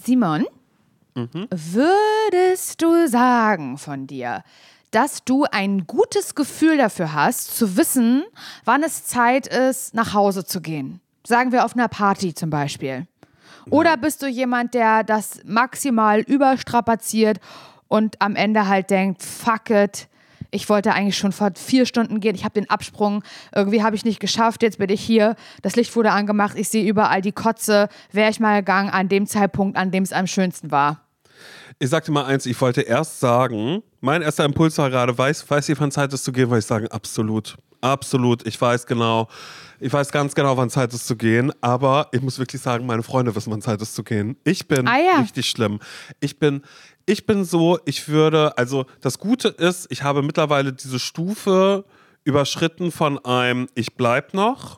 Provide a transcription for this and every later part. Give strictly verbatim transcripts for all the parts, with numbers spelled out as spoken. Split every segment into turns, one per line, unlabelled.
Simon,
Mhm.
würdest du sagen von dir, dass du ein gutes Gefühl dafür hast, zu wissen, wann es Zeit ist, nach Hause zu gehen? Sagen wir auf einer Party zum Beispiel. Oder bist du jemand, der das maximal überstrapaziert und am Ende halt denkt, fuck it, ich wollte eigentlich schon vor vier Stunden gehen, ich habe den Absprung, irgendwie habe ich nicht geschafft, jetzt bin ich hier, das Licht wurde angemacht, ich sehe überall die Kotze, wäre ich mal gegangen an dem Zeitpunkt, an dem es am schönsten war.
Ich sagte mal eins, ich wollte erst sagen, mein erster Impuls war gerade, weiß, weiß ihr, wann Zeit ist zu gehen? Weil ich sagen, absolut, absolut, ich weiß genau, ich weiß ganz genau, wann Zeit ist zu gehen, aber ich muss wirklich sagen, meine Freunde wissen, wann Zeit ist zu gehen. Ich bin
Ah, ja.
richtig schlimm. Ich bin, ich bin so, ich würde, also das Gute ist, ich habe mittlerweile diese Stufe überschritten von einem, ich bleib noch.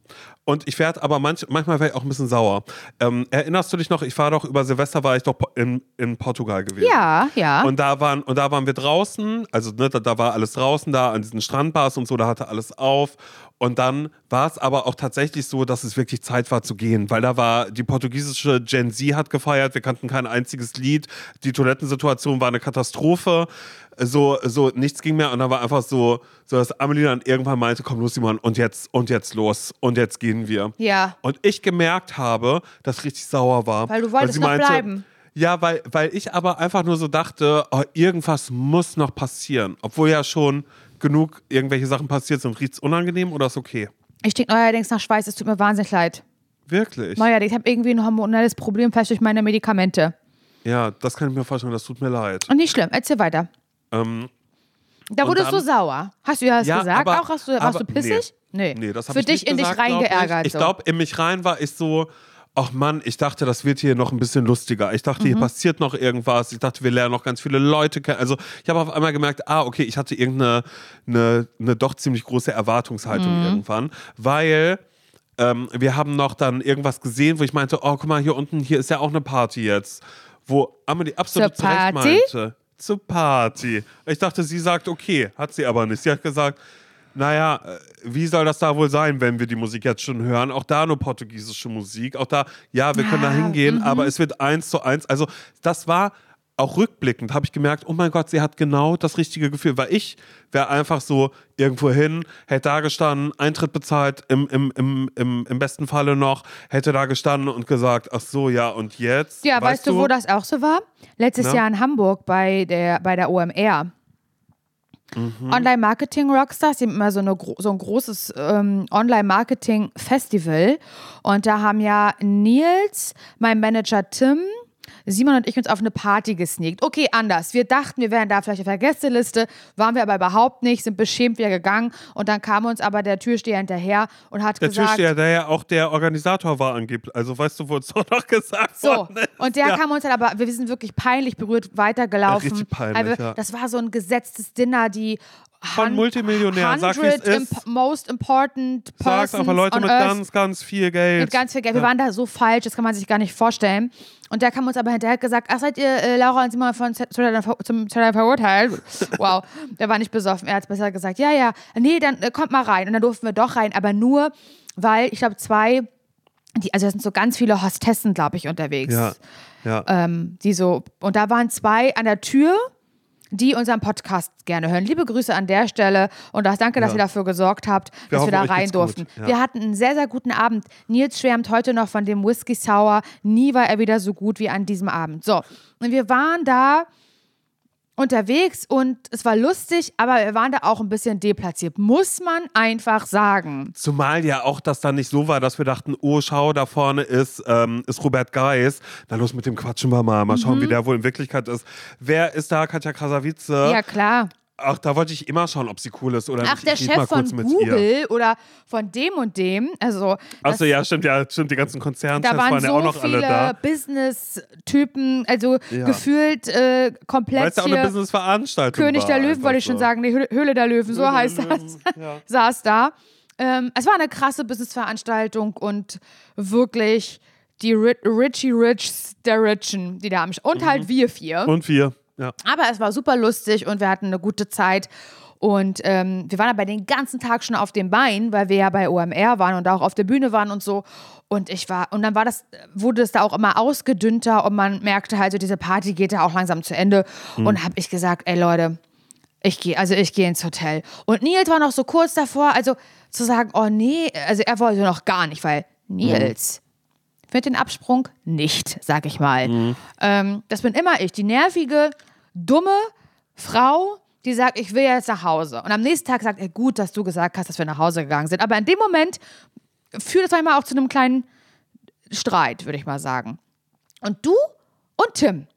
Und ich werde aber manch, manchmal werde ich auch ein bisschen sauer. Ähm, erinnerst du dich noch, ich war doch über Silvester, war ich doch in, in Portugal gewesen.
Ja, ja.
Und da waren, und da waren wir draußen, also ne, da, da war alles draußen da, an diesen Strandbars und so, da hatte alles auf. Und dann war es aber auch tatsächlich so, dass es wirklich Zeit war zu gehen, weil da war, die portugiesische Gen Z hat gefeiert, wir kannten kein einziges Lied, die Toilettensituation war eine Katastrophe, so, so nichts ging mehr und dann war einfach so, so dass Amelie dann irgendwann meinte, komm los Simon, und jetzt, und jetzt los, und jetzt gehen wir.
Ja.
Und ich gemerkt habe, dass ich richtig sauer war.
Weil du wolltest
sie
noch
meinte,
bleiben.
Ja, weil, weil ich aber einfach nur so dachte, oh, irgendwas muss noch passieren. Obwohl ja schon genug irgendwelche Sachen passiert sind. Riecht's unangenehm oder ist okay?
Ich denke neuerdings nach Schweiß, es tut mir wahnsinnig leid.
Wirklich?
Neuerdings, ich habe irgendwie ein hormonelles Problem, vielleicht durch meine Medikamente.
Ja, das kann ich mir vorstellen, das tut mir leid.
Und nicht schlimm, erzähl weiter.
Ähm,
Da
und
wurdest
dann-
du sauer. Hast du ja das
Ja,
gesagt?
aber-
auch hast du, warst
aber-
du pissig? Nee.
Nee, das hab
Für
ich
dich
nicht
in
gesagt,
dich
glaub
reingeärgert.
Ich, ich
so.
glaube, in mich rein war ich so, ach Mann, ich dachte, das wird hier noch ein bisschen lustiger. Ich dachte, hier passiert noch irgendwas. Ich dachte, wir lernen noch ganz viele Leute kennen. Also ich habe auf einmal gemerkt, ah, okay, ich hatte irgendeine eine, eine doch ziemlich große Erwartungshaltung irgendwann, weil ähm, wir haben noch dann irgendwas gesehen, wo ich meinte, oh, guck mal, hier unten, hier ist ja auch eine Party jetzt. Wo Amelie absolut
Zur
zurecht
Party?
meinte. Zur Party. Ich dachte, sie sagt okay, hat sie aber nicht. Sie hat gesagt, naja, äh, wie soll das da wohl sein, wenn wir die Musik jetzt schon hören? Auch da nur portugiesische Musik. Auch da, ja, wir können da
Ah,
hingehen,
mhm.
aber es wird eins zu eins. Also das war auch rückblickend, habe ich gemerkt, oh mein Gott, sie hat genau das richtige Gefühl. Weil ich wäre einfach so irgendwo hin, hätte da gestanden, Eintritt bezahlt, im, im, im, im, im besten Falle noch, hätte da gestanden und gesagt, ach so, ja, und jetzt?
Ja, weißt, du, wo das auch so war? Letztes
Na?
Jahr in Hamburg bei der, bei der O M R.
Mhm.
Online-Marketing-Rockstars, die haben immer so, eine, so ein großes ähm, Online-Marketing-Festival. Und da haben ja Nils, mein Manager Tim, Simon und ich uns auf eine Party gesneakt. Okay, anders. Wir dachten, wir wären da vielleicht auf der Gästeliste, waren wir aber überhaupt nicht, sind beschämt wieder gegangen. Und dann kam uns aber der Türsteher hinterher und hat
Der
gesagt...
Türsteher, der ja auch der Organisator war angeblich. Also weißt du, wo es doch noch gesagt
So,
worden ist.
und der
ja.
kam uns dann aber, wir sind wirklich peinlich berührt weitergelaufen.
Ja, richtig peinlich,
Also,
ja.
Das war so ein gesetztes Dinner, die
Von Multimillionären, sag, wie es
hundred
ist.
imp- most important
Sag's
persons
einfach, Leute
on
mit
earth.
ganz, ganz viel Geld.
Mit ganz viel Geld. Wir waren da so falsch, das kann man sich gar nicht vorstellen. Und der kam uns aber hinterher gesagt, ach, seid ihr äh, Laura und Simon von Z- zum Zeitler verurteilt? Wow, der war nicht besoffen. Er hat besser gesagt, ja, ja, nee, dann äh, kommt mal rein. Und dann durften wir doch rein, aber nur, weil, ich glaube, zwei, die, also es sind so ganz viele Hostessen, glaube ich, unterwegs.
Ja, ja.
Ähm, die so, und da waren zwei an der Tür, die unseren Podcast gerne hören. Liebe Grüße an der Stelle und auch danke, dass
Ja.
ihr dafür gesorgt habt,
Wir
dass wir
hoffen,
da
euch
rein
geht's
durften.
gut. Ja.
Wir hatten einen sehr, sehr guten Abend. Nils schwärmt heute noch von dem Whisky Sour. Nie war er wieder so gut wie an diesem Abend. So, und wir waren da unterwegs und es war lustig, aber wir waren da auch ein bisschen deplatziert. Muss man einfach sagen.
Zumal ja auch das dann nicht so war, dass wir dachten, oh, schau, da vorne ist, ähm, ist Robert Geis. Na los, mit dem quatschen wir mal. Mal schauen,
Mhm.
wie der wohl in Wirklichkeit ist. Wer ist da? Katja Krasavice.
Ja, klar.
Ach, da wollte ich immer schauen, ob sie cool ist oder
Ach,
nicht.
der
Ich red mal
Chef von
kurz mit ihr.
Google oder von dem und dem. Also,
Achso,
das-
ja, stimmt, ja, stimmt, die ganzen Konzernchefs
Da waren
waren
so
ja auch noch
viele
alle da.
Business-Typen, also
Ja.
gefühlt äh, komplett
Weil es ja auch eine
hier
Business-Veranstaltung
König
war.
der Löwen,
einfach
wollte ich
so.
schon sagen, nee, Höhle, Höhle der Löwen, so
Höhle der
heißt das,
Löwen, ja.
saß da. Ähm, es war eine krasse Business-Veranstaltung und wirklich die Ri- Richie Richs der Richen, die da am Sch- und halt wir vier.
Und wir, ja.
Aber es war super lustig und wir hatten eine gute Zeit. Und ähm, wir waren aber den ganzen Tag schon auf dem Bein, weil wir ja bei O M R waren und auch auf der Bühne waren und so. Und ich war, und dann war das, wurde es da auch immer ausgedünnter und man merkte halt so, diese Party geht da auch langsam zu Ende. Mhm. Und habe ich gesagt, ey Leute, ich gehe, also ich gehe ins Hotel. Und Nils war noch so kurz davor, also zu sagen, oh nee, also er wollte noch gar nicht, weil Nils mhm. findet den Absprung nicht, sag ich mal. Mhm. Ähm, das bin immer ich, die nervige, dumme Frau, die sagt, ich will jetzt nach Hause. Und am nächsten Tag sagt er, gut, dass du gesagt hast, dass wir nach Hause gegangen sind. Aber in dem Moment führt es manchmal auch zu einem kleinen Streit, würde ich mal sagen. Und du und Tim,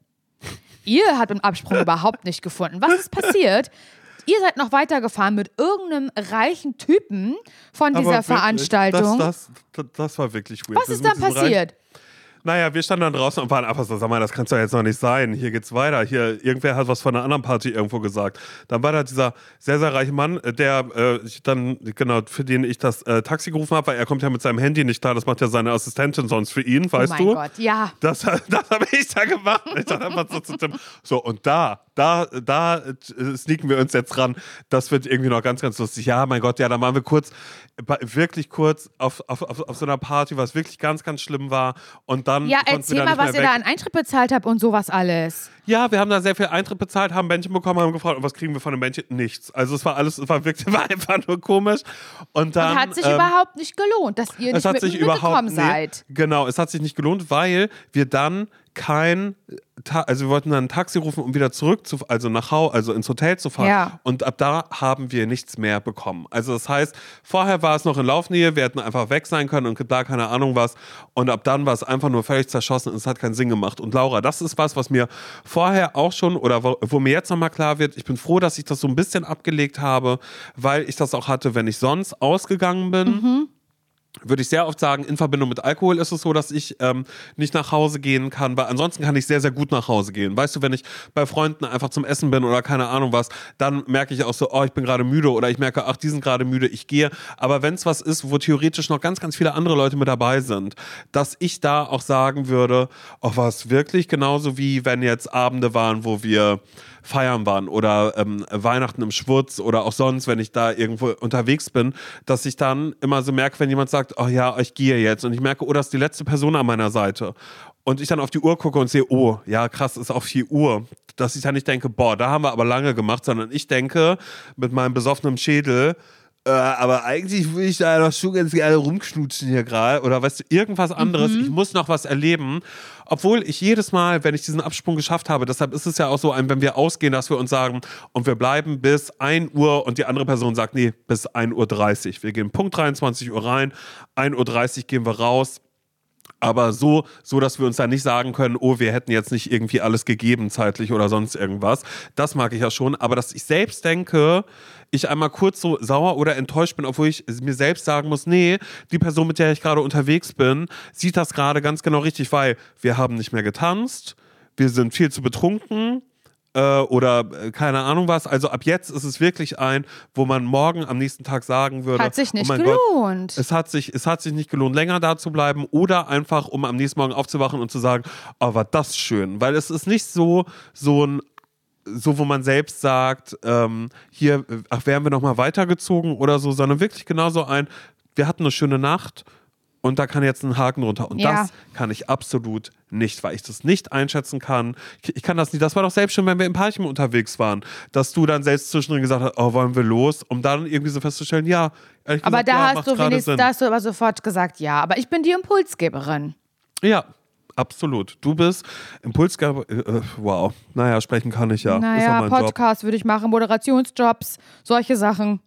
ihr habt den Absprung überhaupt nicht gefunden. Was ist passiert? Ihr seid noch weitergefahren mit irgendeinem reichen Typen von dieser wirklich, Veranstaltung.
Das, das, das war wirklich weird.
Was ist dann passiert?
Naja, wir standen dann draußen und waren einfach so, sag mal, das kann es doch jetzt noch nicht sein. Hier geht's weiter. Hier, irgendwer hat was von einer anderen Party irgendwo gesagt. Dann war da dieser sehr, sehr reiche Mann, der äh, dann, genau, für den ich das äh, Taxi gerufen habe, weil er kommt ja mit seinem Handy nicht klar. Das macht ja seine Assistentin sonst für ihn, weißt du?
Oh mein Gott, ja.
Das, das habe ich da gemacht. Ich dachte einfach so zu Tim. So, und da, da, da äh, sneaken wir uns jetzt ran. Das wird irgendwie noch ganz, ganz lustig. Ja, mein Gott, ja, dann waren wir kurz, wirklich kurz auf, auf, auf, auf so einer Party, was wirklich ganz, ganz schlimm war. Und dann
ja, erzähl mal, was ihr da an Eintritt bezahlt habt und sowas alles.
Ja, wir haben da sehr viel Eintritt bezahlt, haben Bändchen bekommen, haben gefragt, und was kriegen wir von dem Bändchen? Nichts. Also es war alles, es war wirklich, war einfach nur komisch. Und dann,
und hat sich
ähm,
überhaupt nicht gelohnt, dass ihr nicht mit mitgekommen
nee,
seid.
Genau, es hat sich nicht gelohnt, weil wir dann kein, also wir wollten dann ein Taxi rufen, um wieder zurück zu, also nach Hause, also ins Hotel zu fahren.
Ja.
Und ab da haben wir nichts mehr bekommen. Also das heißt, vorher war es noch in Laufnähe, wir hätten einfach weg sein können und da keine Ahnung was. Und ab dann war es einfach nur völlig zerschossen und es hat keinen Sinn gemacht. Und Laura, das ist was, was mir vorher auch schon, oder wo, wo mir jetzt nochmal klar wird, ich bin froh, dass ich das so ein bisschen abgelegt habe, weil ich das auch hatte, wenn ich sonst ausgegangen bin. Mhm. Würde ich sehr oft sagen, in Verbindung mit Alkohol ist es so, dass ich ähm, nicht nach Hause gehen kann, weil ansonsten kann ich sehr, sehr gut nach Hause gehen. Weißt du, wenn ich bei Freunden einfach zum Essen bin oder keine Ahnung was, dann merke ich auch so, oh, ich bin gerade müde oder ich merke, ach, die sind gerade müde, ich gehe. Aber wenn es was ist, wo theoretisch noch ganz, ganz viele andere Leute mit dabei sind, dass ich da auch sagen würde, oh, war es wirklich genauso wie wenn jetzt Abende waren, wo wir feiern waren oder ähm, Weihnachten im Schwutz oder auch sonst, wenn ich da irgendwo unterwegs bin, dass ich dann immer so merke, wenn jemand sagt, oh ja, ich gehe jetzt und ich merke, oh, das ist die letzte Person an meiner Seite und ich dann auf die Uhr gucke und sehe, oh, ja krass, ist auf vier Uhr, dass ich dann nicht denke, boah, da haben wir aber lange gemacht, sondern ich denke mit meinem besoffenen Schädel, Äh, aber eigentlich will ich da doch schon ganz gerne rumknutschen hier gerade oder weißt du, irgendwas anderes. Mhm. Ich muss noch was erleben. Obwohl ich jedes Mal, wenn ich diesen Absprung geschafft habe, deshalb ist es ja auch so, wenn wir ausgehen, dass wir uns sagen, und wir bleiben bis ein Uhr und die andere Person sagt, nee, bis ein Uhr dreißig. Wir gehen Punkt dreiundzwanzig Uhr rein, ein Uhr dreißig gehen wir raus. Aber so, so, dass wir uns dann nicht sagen können, oh, wir hätten jetzt nicht irgendwie alles gegeben zeitlich oder sonst irgendwas. Das mag ich ja schon. Aber dass ich selbst denke, ich einmal kurz so sauer oder enttäuscht bin, obwohl ich mir selbst sagen muss, nee, die Person, mit der ich gerade unterwegs bin, sieht das gerade ganz genau richtig, weil wir haben nicht mehr getanzt, wir sind viel zu betrunken, äh, oder äh, keine Ahnung was. Also ab jetzt ist es wirklich ein, wo man morgen am nächsten Tag sagen würde,
hat sich nicht
oh mein
gelohnt.
Gott, es hat sich, es hat sich nicht gelohnt, länger da zu bleiben oder einfach, um am nächsten Morgen aufzuwachen und zu sagen, oh, war das schön. Weil es ist nicht so, so ein so, wo man selbst sagt, ähm, hier, ach, wären wir nochmal weitergezogen oder so, sondern wirklich genauso ein, wir hatten eine schöne Nacht und da kann jetzt ein Haken runter. Und ja. das kann ich absolut nicht, weil ich das nicht einschätzen kann. Ich, ich kann das nicht. Das war doch selbst schon, wenn wir im Parchim unterwegs waren, dass du dann selbst zwischendrin gesagt hast, oh, wollen wir los? Um dann irgendwie so festzustellen, ja, ehrlich
aber
gesagt,
da
ja,
hast du wenigstens, da hast du aber sofort gesagt, ja, aber ich bin die Impulsgeberin.
Ja. Absolut. Du bist Impulsgeber. Äh, wow. Naja, sprechen kann ich ja.
Naja,
ist ja
Podcast würde ich machen, Moderationsjobs, solche Sachen.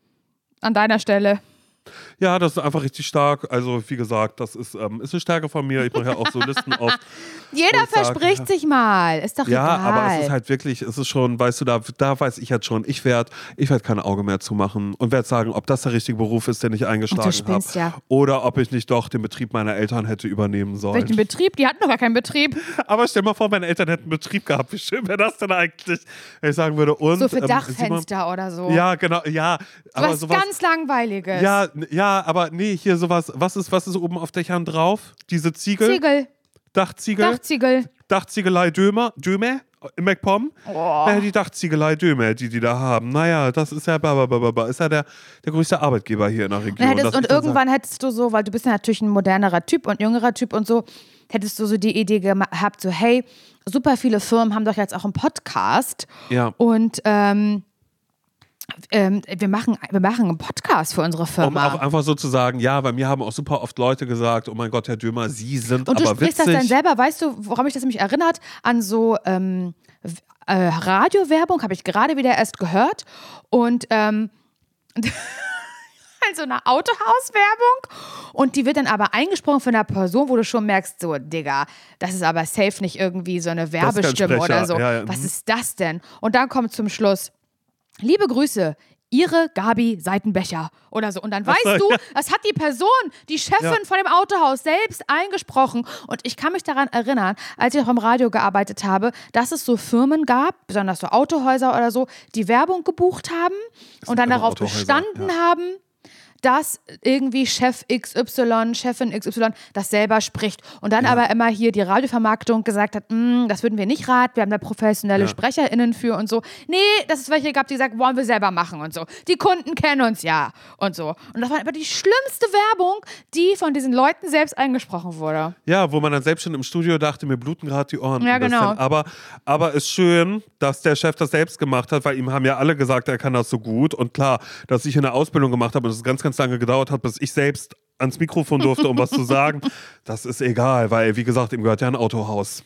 An deiner Stelle.
Ja, das ist einfach richtig stark. Also, wie gesagt, das ist, ähm, ist eine Stärke von mir. Ich mache ja auch so Listen auf.
Jeder verspricht sag, sich mal. Ist doch
ja,
egal.
Ja, aber es ist halt wirklich, es ist schon, weißt du, da, da weiß ich jetzt schon, ich werde ich werd kein Auge mehr zumachen und werde sagen, ob das der richtige Beruf ist, den ich eingeschlagen habe. Ja. Oder ob ich nicht doch den Betrieb meiner Eltern hätte übernehmen sollen.
Welchen Betrieb? Die hatten doch gar keinen Betrieb.
Aber stell mal vor, meine Eltern hätten einen Betrieb gehabt. Wie schön wäre das denn eigentlich? Wenn ich sagen würde, und.
So für
ähm,
Dachfenster
Simon,
oder so.
Ja, genau, ja.
So was sowas, ganz Langweiliges.
Ja, ja, aber nee, hier sowas, was ist, was ist oben auf Dächern drauf? Diese Ziegel?
Ziegel.
Dachziegel?
Dachziegel.
Dachziegelei Dömer, Dömer, in MacPom.
Oh.
Naja, die Dachziegelei Dömer, die die da haben. Naja, das ist ja blablabla. Ist ja der, der größte Arbeitgeber hier in der Region.
Hättest, und irgendwann sag, hättest du so, weil du bist ja natürlich ein modernerer Typ und jüngerer Typ und so, hättest du so die Idee gehabt, so hey, super viele Firmen haben doch jetzt auch einen Podcast.
Ja.
Und ähm, ähm, wir, machen, wir machen einen Podcast für unsere Firma.
Um auch einfach so zu sagen, ja, bei mir haben auch super oft Leute gesagt, oh mein Gott, Herr Dömer, Sie sind
und
aber witzig.
Und du sprichst das dann selber, weißt du, woran mich das nämlich erinnert? An so ähm, äh, Radiowerbung, habe ich gerade wieder erst gehört. Und ähm, so eine Autohauswerbung und die wird dann aber eingesprochen von einer Person, wo du schon merkst, so, Digga, das ist aber safe nicht irgendwie so eine Werbestimme oder so.
Ja, ja.
Was ist das denn? Und dann kommt zum Schluss, liebe Grüße, Ihre Gabi Seitenbecher oder so. Und dann weißt
so,
du,
ja.
das hat die Person, die Chefin ja. von dem Autohaus selbst eingesprochen. Und ich kann mich daran erinnern, als ich auch im Radio gearbeitet habe, dass es so Firmen gab, besonders so Autohäuser oder so, die Werbung gebucht haben das und dann darauf bestanden ja. haben, dass irgendwie Chef X Y, Chefin X Y das selber spricht. Und dann ja. aber immer hier die Radiovermarktung gesagt hat, das würden wir nicht raten, wir haben da professionelle ja. SprecherInnen für und so. Nee, dass es welche gab, die gesagt, wollen wir selber machen und so. Die Kunden kennen uns ja und so. Und das war aber die schlimmste Werbung, die von diesen Leuten selbst eingesprochen wurde.
Ja, wo man dann selbst schon im Studio dachte, mir bluten gerade die Ohren.
Ja, genau.
Aber, aber ist schön, dass der Chef das selbst gemacht hat, weil ihm haben ja alle gesagt, er kann das so gut. Und klar, dass ich eine Ausbildung gemacht habe und das ist ganz, ganz lange gedauert hat, bis ich selbst ans Mikrofon durfte, um was zu sagen. Das ist egal, weil, wie gesagt, ihm gehört ja ein Autohaus.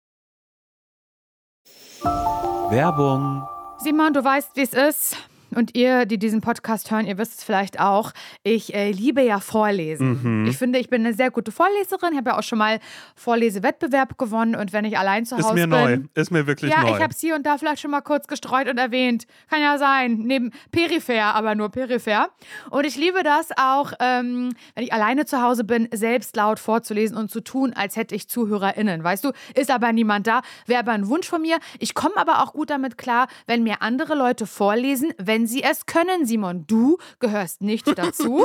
Werbung.
Simon, du weißt, wie es ist. Und ihr, die diesen Podcast hören, ihr wisst es vielleicht auch, ich äh, liebe ja Vorlesen. Mhm. Ich finde, ich bin eine sehr gute Vorleserin. Ich habe ja auch schon mal Vorlesewettbewerb gewonnen. Und wenn ich allein zu Hause bin...
Ist mir neu. Ist mir wirklich
ja,
neu.
Ja, ich habe es hier und da vielleicht schon mal kurz gestreut und erwähnt. Kann ja sein. Neben peripher, aber nur peripher. Und ich liebe das auch, ähm, wenn ich alleine zu Hause bin, selbst laut vorzulesen und zu tun, als hätte ich ZuhörerInnen. Weißt du, ist aber niemand da. Wäre aber ein Wunsch von mir. Ich komme aber auch gut damit klar, wenn mir andere Leute vorlesen, wenn sie es können, Simon. Du gehörst nicht dazu.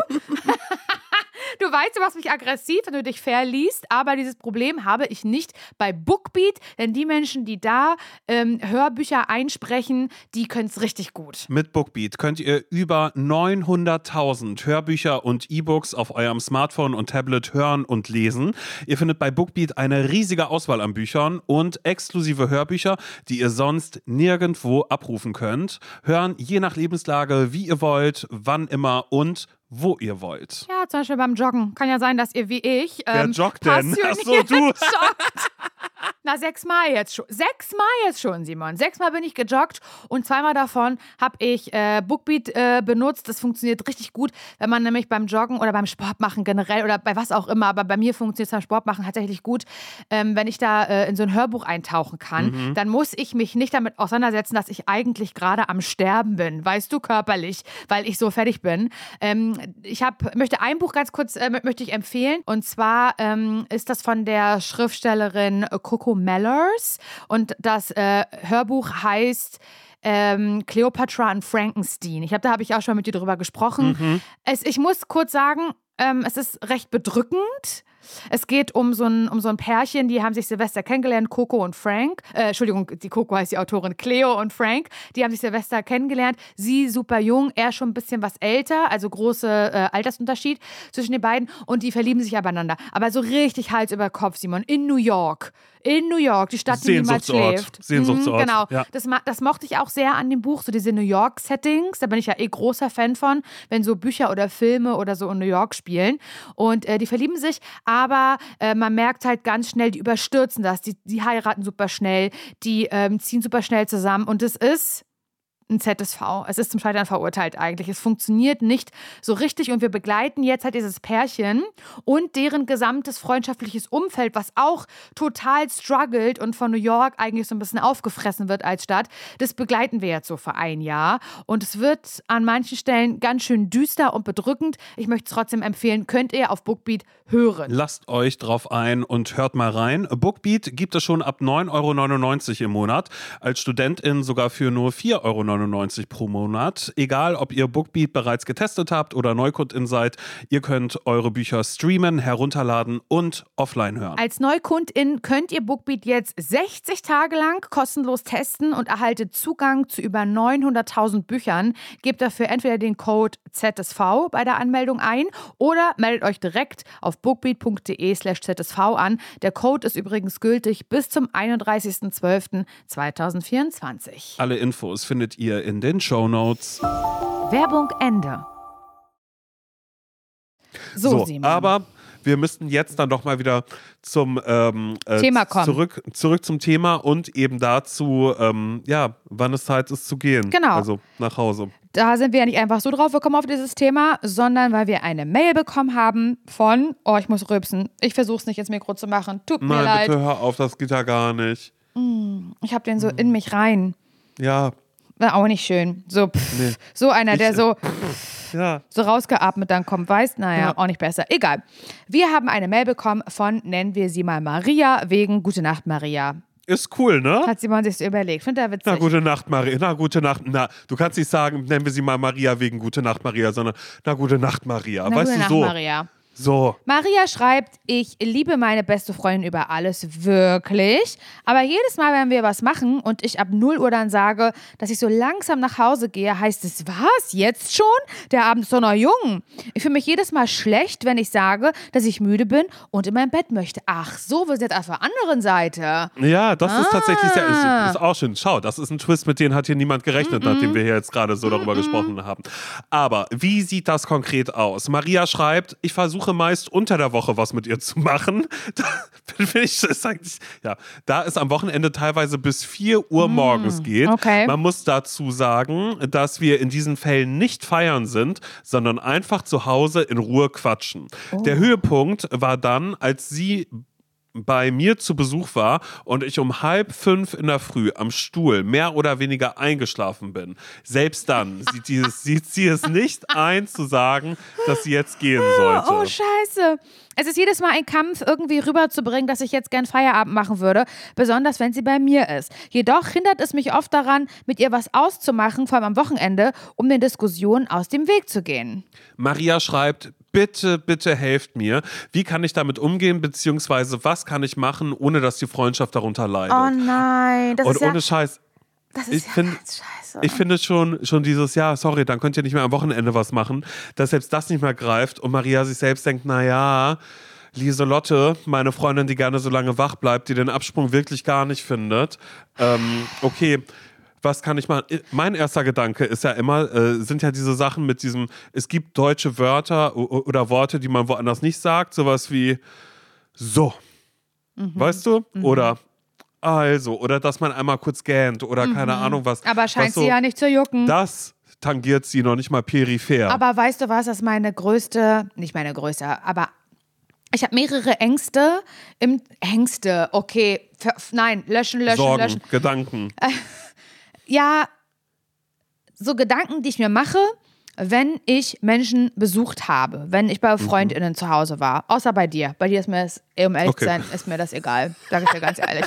Du weißt, du machst mich aggressiv, wenn du dich verliest, aber dieses Problem habe ich nicht bei Bookbeat, denn die Menschen, die da ähm, Hörbücher einsprechen, die können es richtig gut.
Mit Bookbeat könnt ihr über neunhunderttausend Hörbücher und E-Books auf eurem Smartphone und Tablet hören und lesen. Ihr findet bei Bookbeat eine riesige Auswahl an Büchern und exklusive Hörbücher, die ihr sonst nirgendwo abrufen könnt. Hören je nach Lebenslage, wie ihr wollt, wann immer und wo ihr wollt.
Ja, zum Beispiel beim Joggen. Kann ja sein, dass ihr wie ich ähm,
Wer joggt denn? Ach so, du.
Joggt. Na, sechsmal jetzt schon. Sechsmal jetzt schon, Simon. Sechsmal bin ich gejoggt und zweimal davon habe ich äh, Bookbeat äh, benutzt. Das funktioniert richtig gut, wenn man nämlich beim Joggen oder beim Sport machen generell oder bei was auch immer, aber bei mir funktioniert es beim Sport machen tatsächlich gut, ähm, wenn ich da äh, in so ein Hörbuch eintauchen kann, mhm. dann muss ich mich nicht damit auseinandersetzen, dass ich eigentlich gerade am Sterben bin, weißt du, körperlich, weil ich so fertig bin. Ähm, ich hab, möchte ein Buch ganz kurz äh, möchte ich empfehlen und zwar ähm, ist das von der Schriftstellerin Coco Mellers und das äh, Hörbuch heißt ähm, Cleopatra und Frankenstein. Ich glaube, da habe ich auch schon mit dir drüber gesprochen. Mhm. Es, ich muss kurz sagen, ähm, es ist recht bedrückend. Es geht um so, ein, um so ein Pärchen, die haben sich Silvester kennengelernt, Coco und Frank. Äh, Entschuldigung, die Coco heißt die Autorin, Cleo und Frank. Die haben sich Silvester kennengelernt. Sie super jung, er schon ein bisschen was älter, also große äh, Altersunterschied zwischen den beiden. Und die verlieben sich abeinander. Aber so richtig Hals über Kopf, Simon, in New York. In New York, die Stadt, die niemals schläft.
Sehnsuchtsort.
Mhm, genau,
ja.
das, das mochte ich auch sehr an dem Buch, so diese New York-Settings. Da bin ich ja eh großer Fan von, wenn so Bücher oder Filme oder so in New York spielen. Und äh, die verlieben sich, aber äh, man merkt halt ganz schnell, die überstürzen das. Die, die heiraten super schnell, die ähm, ziehen super schnell zusammen. Und es ist ein Z S V. Es ist zum Scheitern verurteilt eigentlich. Es funktioniert nicht so richtig und wir begleiten jetzt halt dieses Pärchen und deren gesamtes freundschaftliches Umfeld, was auch total struggelt und von New York eigentlich so ein bisschen aufgefressen wird als Stadt. Das begleiten wir jetzt so für ein Jahr und es wird an manchen Stellen ganz schön düster und bedrückend. Ich möchte es trotzdem empfehlen, könnt ihr auf Bookbeat hören.
Lasst euch drauf ein und hört mal rein. Bookbeat gibt es schon ab neun Euro neunundneunzig im Monat, als Studentin sogar für nur vier Euro neunundneunzig neunundneunzig pro Monat. Egal, ob ihr Bookbeat bereits getestet habt oder Neukundin seid, ihr könnt eure Bücher streamen, herunterladen und offline hören.
Als Neukundin könnt ihr Bookbeat jetzt sechzig Tage lang kostenlos testen und erhaltet Zugang zu über neunhunderttausend Büchern. Gebt dafür entweder den Code Z S V bei der Anmeldung ein oder meldet euch direkt auf bookbeat.de slash ZSV an. Der Code ist übrigens gültig bis zum einunddreißigsten zwölften zweitausendvierundzwanzig.
Alle Infos findet ihr in den Shownotes.
Werbung Ende. So,
So,
Simon.
aber wir müssten jetzt dann doch mal wieder zum ähm, äh,
Thema kommen.
Zurück, zurück zum Thema und eben dazu, ähm, ja, wann es Zeit ist zu gehen.
Genau.
Also nach Hause.
Da sind wir ja nicht einfach so drauf gekommen auf dieses Thema, sondern weil wir eine Mail bekommen haben von, oh, ich muss rülpsen, ich versuch's nicht ins Mikro zu machen, tut mir
Nein,
leid.
bitte hör auf, das geht ja gar nicht.
Ich hab den so in mich rein.
Ja,
War auch nicht schön. So, pff,
Nee.
so einer, der
Ich-
so,
ja.
so rausgeatmet dann kommt, weißt, naja,
Ja.
auch nicht besser. Egal. Wir haben eine Mail bekommen von, nennen wir sie mal Maria, wegen Gute Nacht, Maria.
Ist cool, ne?
Hat Simon sich so überlegt. Findet er witzig.
Na, gute Nacht, Maria. Na, gute Nacht. Na, du kannst nicht sagen, nennen wir sie mal Maria wegen Gute Nacht, Maria, sondern na, gute Nacht, Maria.
Na,
weißt
Gute
du,
Nacht,
so.
Maria.
So.
Maria schreibt, ich liebe meine beste Freundin über alles, wirklich. Aber jedes Mal, wenn wir was machen und ich ab null Uhr dann sage, dass ich so langsam nach Hause gehe, heißt es, was, jetzt schon? Der Abend ist doch noch jung. Ich fühle mich jedes Mal schlecht, wenn ich sage, dass ich müde bin und in mein Bett möchte. Ach so, wir sind jetzt auf der anderen Seite.
Ja, das ist tatsächlich sehr,
Ah.
ist, ist auch schön. Schau, das ist ein Twist, mit dem hat hier niemand gerechnet,
Mm-mm.
nachdem wir hier jetzt gerade so darüber gesprochen haben. Aber wie sieht das konkret aus? Maria schreibt, ich versuche meist unter der Woche was mit ihr zu machen. Da, bin ich, das eigentlich, ja, da es am Wochenende teilweise bis vier Uhr morgens geht.
okay.
Man muss dazu sagen, dass wir in diesen Fällen nicht feiern sind, sondern einfach zu Hause in Ruhe quatschen. Der Höhepunkt war dann, als sie bei mir zu Besuch war und ich um halb fünf in der Früh am Stuhl mehr oder weniger eingeschlafen bin. Selbst dann sieht, dieses, sieht sie es nicht ein, zu sagen, dass sie jetzt gehen sollte.
Oh, scheiße. Es ist jedes Mal ein Kampf, irgendwie rüberzubringen, dass ich jetzt gern Feierabend machen würde, besonders wenn sie bei mir ist. Jedoch hindert es mich oft daran, mit ihr was auszumachen, vor allem am Wochenende, um den Diskussionen aus dem Weg zu gehen.
Maria schreibt, bitte, bitte helft mir. Wie kann ich damit umgehen, beziehungsweise was kann ich machen, ohne dass die Freundschaft darunter leidet?
Oh nein, das
Und
ist ja,
ohne Scheiß,
das
ich
ist ja
find-
ganz scheiße.
ich finde schon, schon dieses, ja, sorry, dann könnt ihr nicht mehr am Wochenende was machen, dass selbst das nicht mehr greift und Maria sich selbst denkt, naja, Lieselotte, meine Freundin, die gerne so lange wach bleibt, die den Absprung wirklich gar nicht findet. Ähm, okay, was kann ich machen? Mein erster Gedanke ist ja immer, äh, sind ja diese Sachen mit diesem, es gibt deutsche Wörter o- oder Worte, die man woanders nicht sagt, sowas wie so, weißt du? Oder also, oder dass man einmal kurz gähnt oder keine Ahnung was.
Aber scheint
was so,
sie ja nicht zu jucken.
Das tangiert sie noch nicht mal peripher.
Aber weißt du was, das ist meine größte, nicht meine größte, aber ich habe mehrere Ängste im, Ängste, okay, ver, nein, löschen, löschen,
Sorgen,
löschen.
Gedanken.
Ja, so Gedanken, die ich mir mache, wenn ich Menschen besucht habe, wenn ich bei FreundInnen zu Hause war, außer bei dir. Bei dir ist mir das, um ehrlich
Okay.
zu sein, ist mir das egal, sage ich dir ganz ehrlich.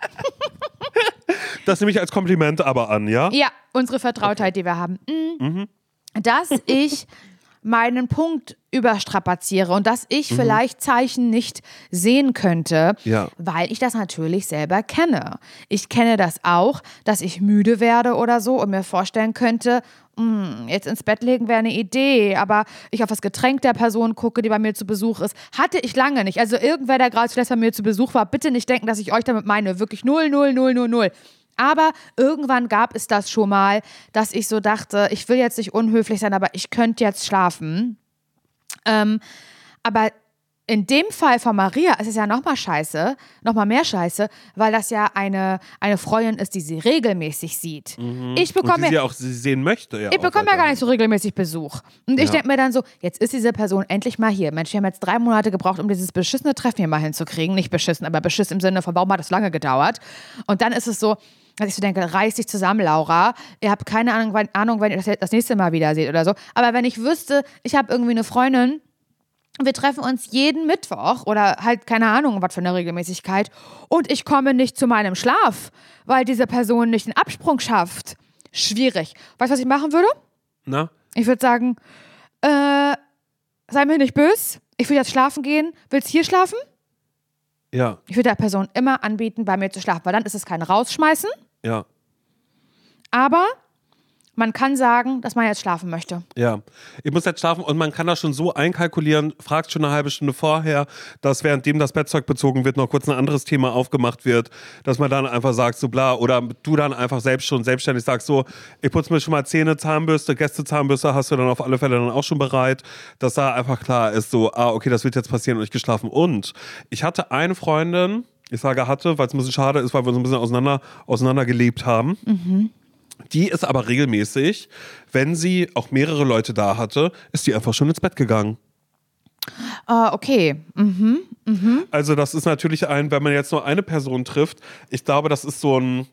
Das nehme ich als Kompliment aber an, ja?
Ja, unsere Vertrautheit, die wir haben. Mhm. Dass ich meinen Punkt überstrapaziere und dass ich vielleicht Zeichen nicht sehen könnte,
Ja.
weil ich das natürlich selber kenne. Ich kenne das auch, dass ich müde werde oder so und mir vorstellen könnte, mh, jetzt ins Bett legen wäre eine Idee, aber ich auf das Getränk der Person gucke, die bei mir zu Besuch ist. Hatte ich lange nicht. Also irgendwer, der gerade zuletzt bei mir zu Besuch war, bitte nicht denken, dass ich euch damit meine. Wirklich null, null, null, null, null. Aber irgendwann gab es das schon mal, dass ich so dachte, ich will jetzt nicht unhöflich sein, aber ich könnte jetzt schlafen. Ähm, aber in dem Fall von Maria ist es ja nochmal scheiße, nochmal mehr scheiße, weil das ja eine, eine Freundin ist, die sie regelmäßig sieht. Ich
Und die
bekomme
sie
ja,
auch sehen möchte. Ja,
ich
auch
bekomme ja gar
weiterhin.
nicht so regelmäßig Besuch. Und ich
Ja.
denke mir dann so, jetzt ist diese Person endlich mal hier. Mensch, wir haben jetzt drei Monate gebraucht, um dieses beschissene Treffen hier mal hinzukriegen. Nicht beschissen, aber beschissen im Sinne von, warum hat das lange gedauert? Und dann ist es so, dass ich so denke, reiß dich zusammen, Laura. Ihr habt keine Ahnung, wann, Ahnung, wenn ihr das das nächste Mal wieder seht oder so. Aber wenn ich wüsste, ich habe irgendwie eine Freundin, wir treffen uns jeden Mittwoch oder halt keine Ahnung, was für eine Regelmäßigkeit und ich komme nicht zu meinem Schlaf, weil diese Person nicht den Absprung schafft. schwierig. Weißt du, was ich machen würde?
Na?
Ich würde sagen, äh, sei mir nicht böse, ich will jetzt schlafen gehen, willst hier schlafen?
Ja.
Ich würde der Person immer anbieten, bei mir zu schlafen, weil dann ist es kein Rausschmeißen,
Ja.
aber man kann sagen, dass man jetzt schlafen möchte.
Ja, ich muss jetzt schlafen und man kann das schon so einkalkulieren, fragt schon eine halbe Stunde vorher, dass währenddem das Bettzeug bezogen wird, noch kurz ein anderes Thema aufgemacht wird, dass man dann einfach sagt, so bla, oder du dann einfach selbst schon selbstständig sagst, so, ich putze mir schon mal Zähne, Zahnbürste, Gästezahnbürste hast du dann auf alle Fälle dann auch schon bereit, dass da einfach klar ist, so, ah, okay, das wird jetzt passieren und ich geschlafen. Und ich hatte eine Freundin, ich sage hatte, weil es ein bisschen schade ist, weil wir uns ein bisschen auseinander, auseinander gelebt haben.
Mhm.
Die ist aber regelmäßig, wenn sie auch mehrere Leute da hatte, ist die einfach schon ins Bett gegangen.
Ah, okay. Mhm. Mhm.
Also das ist natürlich ein, wenn man jetzt nur eine Person trifft, ich glaube, das ist so ein,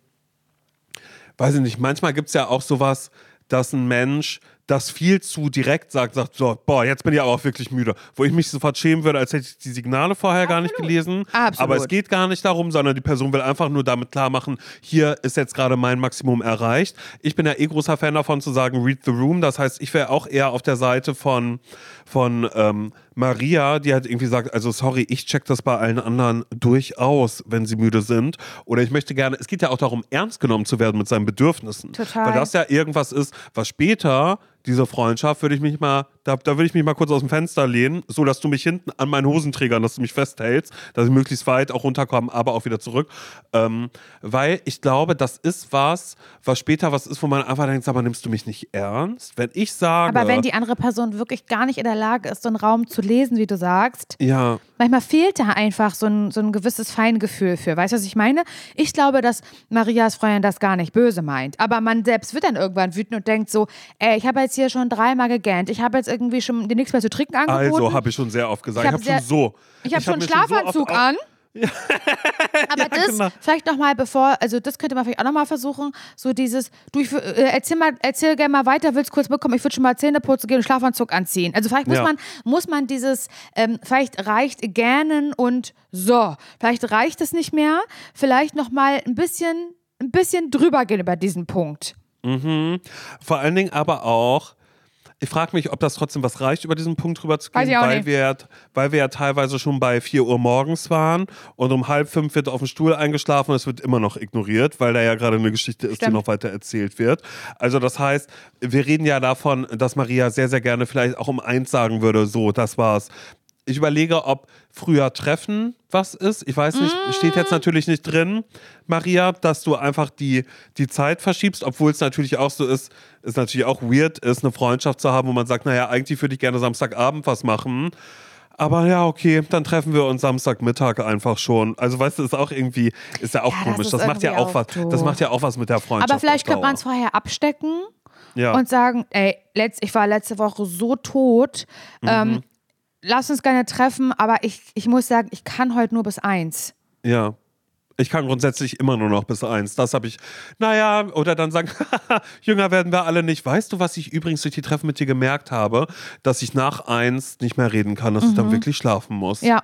weiß ich nicht, manchmal gibt es ja auch sowas, dass ein Mensch das viel zu direkt sagt, sagt so, boah, jetzt bin ich aber auch wirklich müde. Wo ich mich sofort schämen würde, als hätte ich die Signale vorher Absolut. gar nicht gelesen.
Absolut.
Aber es geht gar nicht darum, sondern die Person will einfach nur damit klar machen, hier ist jetzt gerade mein Maximum erreicht. Ich bin ja eh großer Fan davon zu sagen, read the room. Das heißt, ich wäre auch eher auf der Seite von, von ähm, Maria, die hat irgendwie sagt, also sorry, ich check das bei allen anderen durchaus, wenn sie müde sind. Oder ich möchte gerne, es geht ja auch darum, ernst genommen zu werden mit seinen Bedürfnissen.
Total.
Weil das ja irgendwas ist, was später diese Freundschaft, würde ich mich mal, da, da würde ich mich mal kurz aus dem Fenster lehnen, so dass du mich hinten an meinen Hosenträgern, dass du mich festhältst, dass ich möglichst weit auch runterkomme, aber auch wieder zurück. Ähm, weil ich glaube, das ist was, was später was ist, wo man einfach denkt, aber nimmst du mich nicht ernst? Wenn ich sage...
Aber wenn die andere Person wirklich gar nicht in der Lage ist, so einen Raum zu lesen, wie du sagst,
ja.
manchmal fehlt da einfach so ein, so ein gewisses Feingefühl für. Weißt du, was ich meine? Ich glaube, dass Marias Freundin das gar nicht böse meint. Aber man selbst wird dann irgendwann wütend und denkt so, ey, ich habe jetzt hier schon dreimal gegähnt. Ich habe jetzt irgendwie schon dir nichts mehr zu trinken angeboten.
Also, habe ich schon sehr oft gesagt. Ich habe hab schon so.
Ich habe schon einen Schlafanzug so an. Ja. Aber ja, das, genau. vielleicht nochmal bevor, also das könnte man vielleicht auch nochmal versuchen, so dieses, du, ich, äh, erzähl, mal, erzähl gerne mal weiter, willst kurz bekommen, ich würde schon mal Zähne putzen gehen und Schlafanzug anziehen. Also vielleicht muss ja. man, muss man dieses, ähm, vielleicht reicht gähnen und so, vielleicht reicht es nicht mehr, vielleicht nochmal ein bisschen, ein bisschen drüber gehen über diesen Punkt.
Mhm. Vor allen Dingen aber auch, ich frage mich, ob das trotzdem was reicht, über diesen Punkt drüber zu gehen, weil wir, weil wir ja teilweise schon bei vier Uhr morgens waren und um halb fünf wird auf dem Stuhl eingeschlafen und es wird immer noch ignoriert, weil da ja gerade eine Geschichte ist, Stimmt. die noch weiter erzählt wird. Also das heißt, wir reden ja davon, dass Maria sehr, sehr gerne vielleicht auch um eins sagen würde, so, das war's. Ich überlege, ob früher Treffen was ist. Ich weiß nicht, mm. steht jetzt natürlich nicht drin, Maria, dass du einfach die, die Zeit verschiebst, obwohl es natürlich auch so ist, ist natürlich auch weird ist, eine Freundschaft zu haben, wo man sagt, naja, eigentlich würde ich gerne Samstagabend was machen. Aber ja, okay, dann treffen wir uns Samstagmittag einfach schon. Also weißt du, ist auch irgendwie, ist ja auch ja, komisch. Das, das macht ja auch was, das macht ja auch was mit der Freundschaft.
Aber vielleicht könnte man es vorher abstecken
ja.
und sagen, ey, letzt, ich war letzte Woche so tot, mhm. ähm, lass uns gerne treffen, aber ich, ich muss sagen, ich kann heute nur bis eins.
Ja. Ich kann grundsätzlich immer nur noch bis eins. Das habe ich, naja, oder dann sagen, jünger werden wir alle nicht. Weißt du, was ich übrigens durch die Treffen mit dir gemerkt habe? Dass ich nach eins nicht mehr reden kann, dass mhm. ich dann wirklich schlafen muss.
Ja.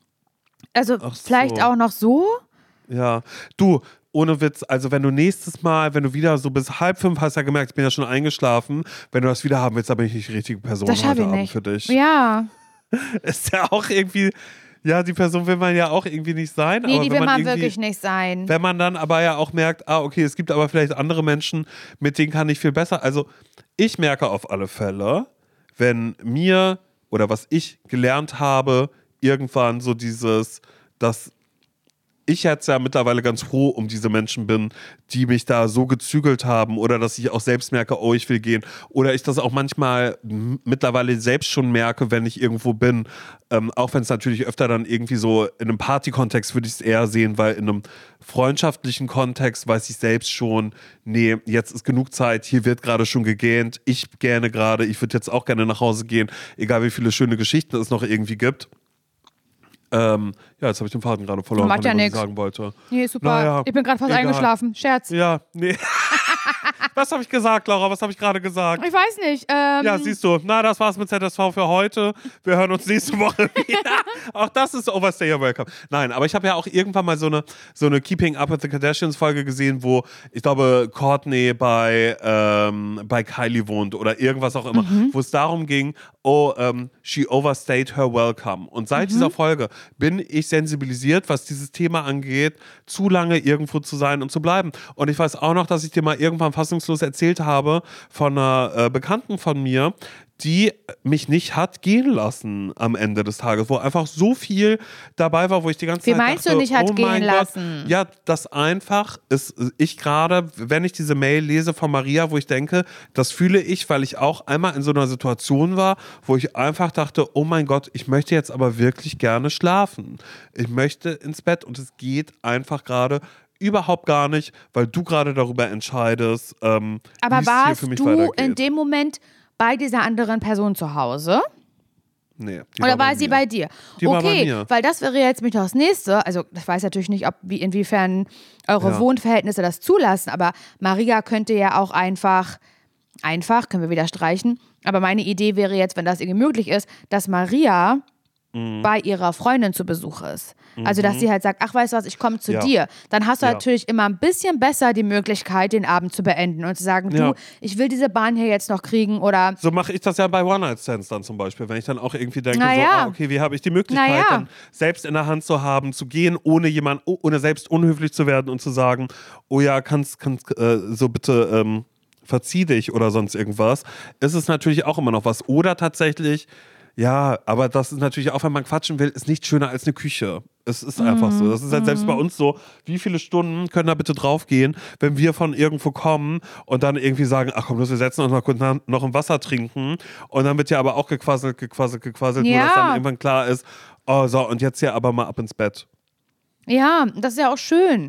Also Ach vielleicht so. auch noch so?
Ja. Du, ohne Witz, also wenn du nächstes Mal, wenn du wieder so bis halb fünf hast ja gemerkt, ich bin ja schon eingeschlafen, wenn du das wieder haben willst, dann bin ich nicht die richtige Person
das
heute
ich
Abend
nicht.
für dich.
Ja.
Ist ja auch irgendwie... Ja, die Person will man ja auch irgendwie nicht sein.
Nee,
aber
die
wenn
will man,
man
wirklich nicht sein.
Wenn man dann aber ja auch merkt, ah, okay, es gibt aber vielleicht andere Menschen, mit denen kann ich viel besser. Also ich merke auf alle Fälle, wenn mir oder was ich gelernt habe, irgendwann so dieses, dass ich jetzt ja mittlerweile ganz froh um diese Menschen bin, die mich da so gezügelt haben oder dass ich auch selbst merke, oh, ich will gehen. Oder ich das auch manchmal m- mittlerweile selbst schon merke, wenn ich irgendwo bin. Ähm, auch wenn es natürlich öfter dann irgendwie so in einem Party-Kontext würde ich es eher sehen, weil in einem freundschaftlichen Kontext weiß ich selbst schon, nee, jetzt ist genug Zeit, hier wird gerade schon gegähnt, ich gähne gerade, ich würde jetzt auch gerne nach Hause gehen, egal wie viele schöne Geschichten es noch irgendwie gibt. Ähm, ja, jetzt habe ich den Faden gerade verloren,
macht ja
was ich
nix.
sagen wollte.
Nee, super.
Naja,
ich bin gerade fast
egal.
eingeschlafen. Scherz.
Ja, nee. Was habe ich gesagt, Laura? Was habe ich gerade gesagt?
Ich weiß nicht. Ähm,
Ja, siehst du. Na, das war's mit Z S V für heute. Wir hören uns nächste Woche wieder. Auch das ist Overstay Your Welcome. Nein, aber ich habe ja auch irgendwann mal so eine, so eine Keeping Up with the Kardashians Folge gesehen, wo, ich glaube, Kourtney bei, ähm, bei Kylie wohnt oder irgendwas auch immer, mhm. wo es darum ging, oh, um, she overstayed her welcome. Und seit mhm. dieser Folge bin ich sensibilisiert, was dieses Thema angeht, zu lange irgendwo zu sein und zu bleiben. Und ich weiß auch noch, dass ich dir mal irgendwann fassungslos erzählt habe von einer äh, Bekannten von mir, die mich nicht hat gehen lassen am Ende des Tages, wo einfach so viel dabei war, wo ich die ganze
Wie
Zeit
meinst
dachte,
du nicht hat
oh
gehen
mein
lassen?
Gott, ja, das einfach ist, ich gerade, wenn ich diese Mail lese von Maria, wo ich denke, das fühle ich, weil ich auch einmal in so einer Situation war, wo ich einfach dachte, oh mein Gott, ich möchte jetzt aber wirklich gerne schlafen. Ich möchte ins Bett und es geht einfach gerade überhaupt gar nicht, weil du gerade darüber entscheidest, ähm,
aber
wie es hier
warst
für mich
du
weitergeht.
in dem Moment bei dieser anderen Person zu Hause?
Nee.
Oder
war,
war
bei
sie
mir.
bei dir?
Die
okay,
war bei mir.
Weil das wäre jetzt mich noch das nächste. Also ich weiß natürlich nicht, ob wie inwiefern eure
Ja.
Wohnverhältnisse das zulassen, aber Maria könnte ja auch einfach, einfach, können wir wieder streichen, aber meine Idee wäre jetzt, wenn das irgendwie möglich ist, dass Maria mhm. bei ihrer Freundin zu Besuch ist. Also, dass sie halt sagt, ach, weißt du was, ich komme zu
ja.
dir. Dann hast du
ja.
natürlich immer ein bisschen besser die Möglichkeit, den Abend zu beenden und zu sagen,
ja.
du, ich will diese Bahn hier jetzt noch kriegen oder...
So mache ich das ja bei One-Night-Stands dann zum Beispiel, wenn ich dann auch irgendwie denke,
Na
so,
ja.
ah, okay, wie habe ich die Möglichkeit,
Na ja.
dann selbst in der Hand zu haben, zu gehen, ohne jemand, ohne selbst unhöflich zu werden und zu sagen, oh ja, kannst, kannst äh, so bitte ähm, verzieh dich oder sonst irgendwas, ist es natürlich auch immer noch was. Oder tatsächlich, ja, aber das ist natürlich auch, wenn man quatschen will, ist nicht schöner als eine Küche. Es ist einfach so. Das ist halt selbst bei uns so, wie viele Stunden können da bitte draufgehen, wenn wir von irgendwo kommen und dann irgendwie sagen, ach komm, wir setzen uns mal kurz noch ein Wasser trinken und dann wird ja aber auch gequasselt, gequasselt, gequasselt,
ja.
nur dass dann irgendwann klar ist, oh so, und jetzt ja aber mal ab ins Bett.
Ja, das ist ja auch schön.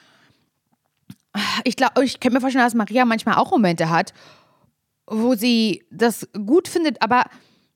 Ich glaube, ich könnte mir vorstellen, dass Maria manchmal auch Momente hat, wo sie das gut findet, aber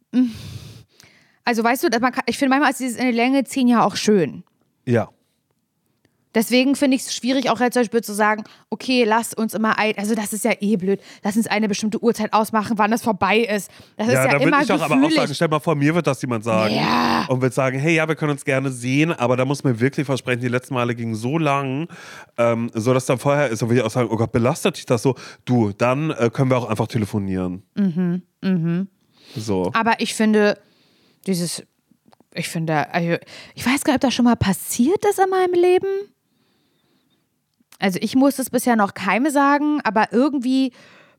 also weißt du, dass man kann, ich finde manchmal ist dieses in die Länge ziehen ja auch schön.
Ja.
Deswegen finde ich es schwierig, auch jetzt zum Beispiel zu sagen, okay, lass uns immer ein, also das ist ja eh blöd, lass uns eine bestimmte Uhrzeit ausmachen, wann das vorbei ist. Das
ja,
ist ja
da
immer
würde ich doch aber auch sagen, stell mal vor, mir wird das jemand sagen.
Ja.
Und wird sagen, hey, ja, wir können uns gerne sehen, aber da muss man wirklich versprechen, die letzten Male gingen so lang, ähm, so dass dann vorher ist, und will ich auch sagen, oh Gott, belastet dich das so? Du, dann äh, können wir auch einfach telefonieren.
Mhm, mhm.
So.
Aber ich finde, dieses, ich finde, also, ich weiß gar nicht, ob das schon mal passiert ist in meinem Leben. Also ich muss es bisher noch keinem sagen, aber irgendwie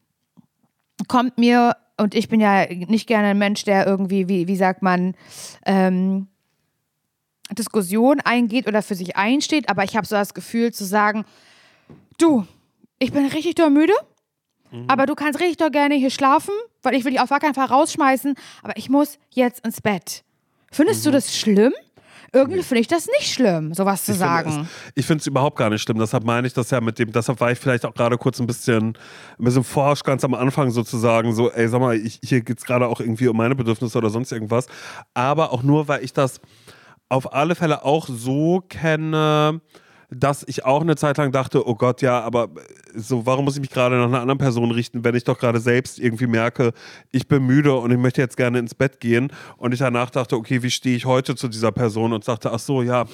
kommt mir, und ich bin ja nicht gerne ein Mensch, der irgendwie, wie, wie sagt man, ähm, Diskussion eingeht oder für sich einsteht, aber ich habe so das Gefühl zu sagen, du, ich bin richtig doll müde, mhm. aber du kannst richtig doll gerne hier schlafen, weil ich will dich auf gar keinen Fall rausschmeißen, aber ich muss jetzt ins Bett. Findest mhm. du das schlimm? Irgendwie nee. finde ich das nicht schlimm, sowas zu
ich
sagen.
Find es, ich finde es überhaupt gar nicht schlimm. Deshalb meine ich das ja mit dem, deshalb war ich vielleicht auch gerade kurz ein bisschen, ein bisschen forsch, ganz am Anfang sozusagen, so, ey, sag mal, ich, hier geht es gerade auch irgendwie um meine Bedürfnisse oder sonst irgendwas. Aber auch nur, weil ich das auf alle Fälle auch so kenne, dass ich auch eine Zeit lang dachte, oh Gott, ja, aber so, warum muss ich mich gerade nach einer anderen Person richten, wenn ich doch gerade selbst irgendwie merke, ich bin müde und ich möchte jetzt gerne ins Bett gehen. Und ich danach dachte, okay, wie stehe ich heute zu dieser Person? Und sagte, ach so, ja.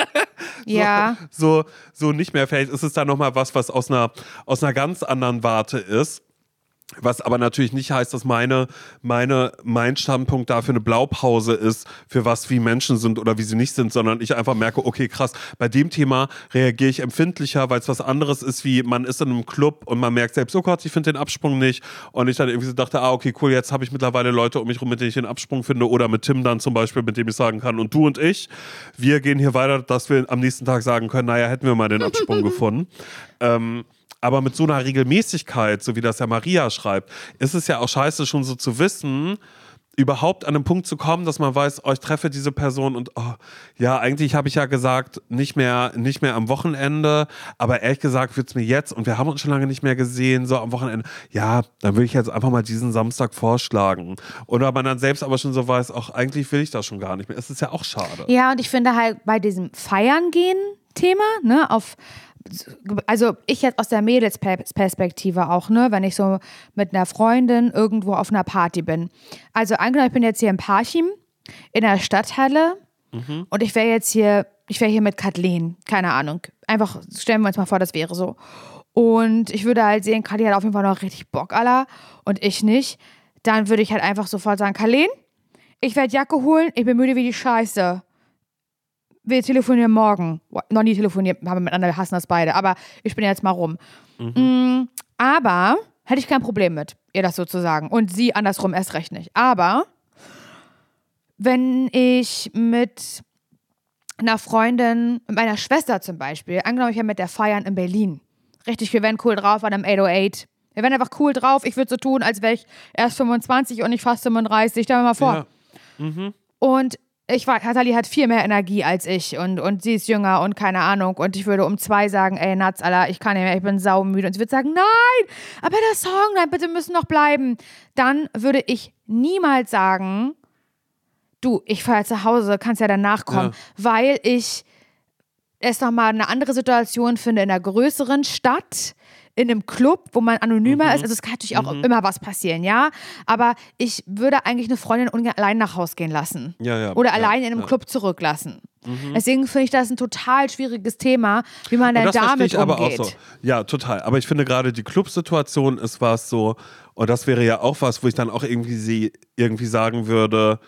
Ja.
So, so, so nicht mehr. Vielleicht ist es da nochmal was, was aus einer, aus einer ganz anderen Warte ist. Was aber natürlich nicht heißt, dass meine, meine, mein Standpunkt dafür eine Blaupause ist, für was wie Menschen sind oder wie sie nicht sind, sondern ich einfach merke, okay, krass, bei dem Thema reagiere ich empfindlicher, weil es was anderes ist, wie man ist in einem Club und man merkt selbst, oh Gott, ich finde den Absprung nicht. Und ich dann irgendwie so dachte, ah, okay, cool, jetzt habe ich mittlerweile Leute um mich rum, mit denen ich den Absprung finde, oder mit Tim dann zum Beispiel, mit dem ich sagen kann, und du und ich, wir gehen hier weiter, dass wir am nächsten Tag sagen können, naja, hätten wir mal den Absprung gefunden. Ähm, Aber mit so einer Regelmäßigkeit, so wie das ja Maria schreibt, ist es ja auch scheiße, schon so zu wissen, überhaupt an den Punkt zu kommen, dass man weiß, oh, ich treffe diese Person und oh, ja, eigentlich habe ich ja gesagt, nicht mehr, nicht mehr am Wochenende, aber ehrlich gesagt wird es mir jetzt, und wir haben uns schon lange nicht mehr gesehen, so am Wochenende, ja, dann will ich jetzt einfach mal diesen Samstag vorschlagen. Oder man dann selbst aber schon so weiß, ach, eigentlich will ich das schon gar nicht mehr. Es ist ja auch schade.
Ja, und ich finde halt bei diesem Feiern gehen Thema, ne, auf also ich jetzt aus der Mädelsperspektive auch, ne, wenn ich so mit einer Freundin irgendwo auf einer Party bin. Also angenommen, ich bin jetzt hier in Parchim, in der Stadthalle mhm. und ich wäre jetzt hier, ich wäre hier mit Kathleen, keine Ahnung. Einfach, stellen wir uns mal vor, das wäre so. Und ich würde halt sehen, Kathleen hat auf jeden Fall noch richtig Bock, Alter, und ich nicht. Dann würde ich halt einfach sofort sagen, Kathleen, ich werde Jacke holen, ich bin müde wie die Scheiße. Wir telefonieren morgen. Noch nie telefoniert, haben wir miteinander, wir hassen das beide. Aber ich bin jetzt mal rum. Mhm. Mm, aber hätte ich kein Problem mit, ihr das so zu sagen. Und sie andersrum erst recht nicht. Aber wenn ich mit einer Freundin, mit meiner Schwester zum Beispiel, angenommen, ich wäre mit der feiern in Berlin. Richtig, wir wären cool drauf an einem acht null acht. Wir wären einfach cool drauf. Ich würde so tun, als wäre ich erst fünfundzwanzig und nicht fast fünfunddreißig. Stell mir mal vor.
Ja. Mhm.
Und ich weiß, Nathalie hat viel mehr Energie als ich und, und sie ist jünger und keine Ahnung. Und ich würde um zwei sagen, ey, Natz, Alter, ich kann nicht mehr, ich bin saumüde. Und sie würde sagen, nein, aber der Song, nein, bitte müssen noch bleiben. Dann würde ich niemals sagen, du, ich fahre zu Hause, kannst ja danach kommen, ja. weil ich es nochmal eine andere Situation finde in einer größeren Stadt, in einem Club, wo man anonymer mhm. ist. Also es kann natürlich auch mhm. immer was passieren, ja. Aber ich würde eigentlich eine Freundin ungern allein nach Hause gehen lassen.
Ja, ja,
Oder
ja,
allein in einem
ja. Club
zurücklassen.
Mhm.
Deswegen finde ich das ein total schwieriges Thema, wie man denn damit
ich aber
umgeht.
Auch so. Ja, total. Aber ich finde gerade die Clubsituation ist was so, und das wäre ja auch was, wo ich dann auch irgendwie sie irgendwie sagen würde,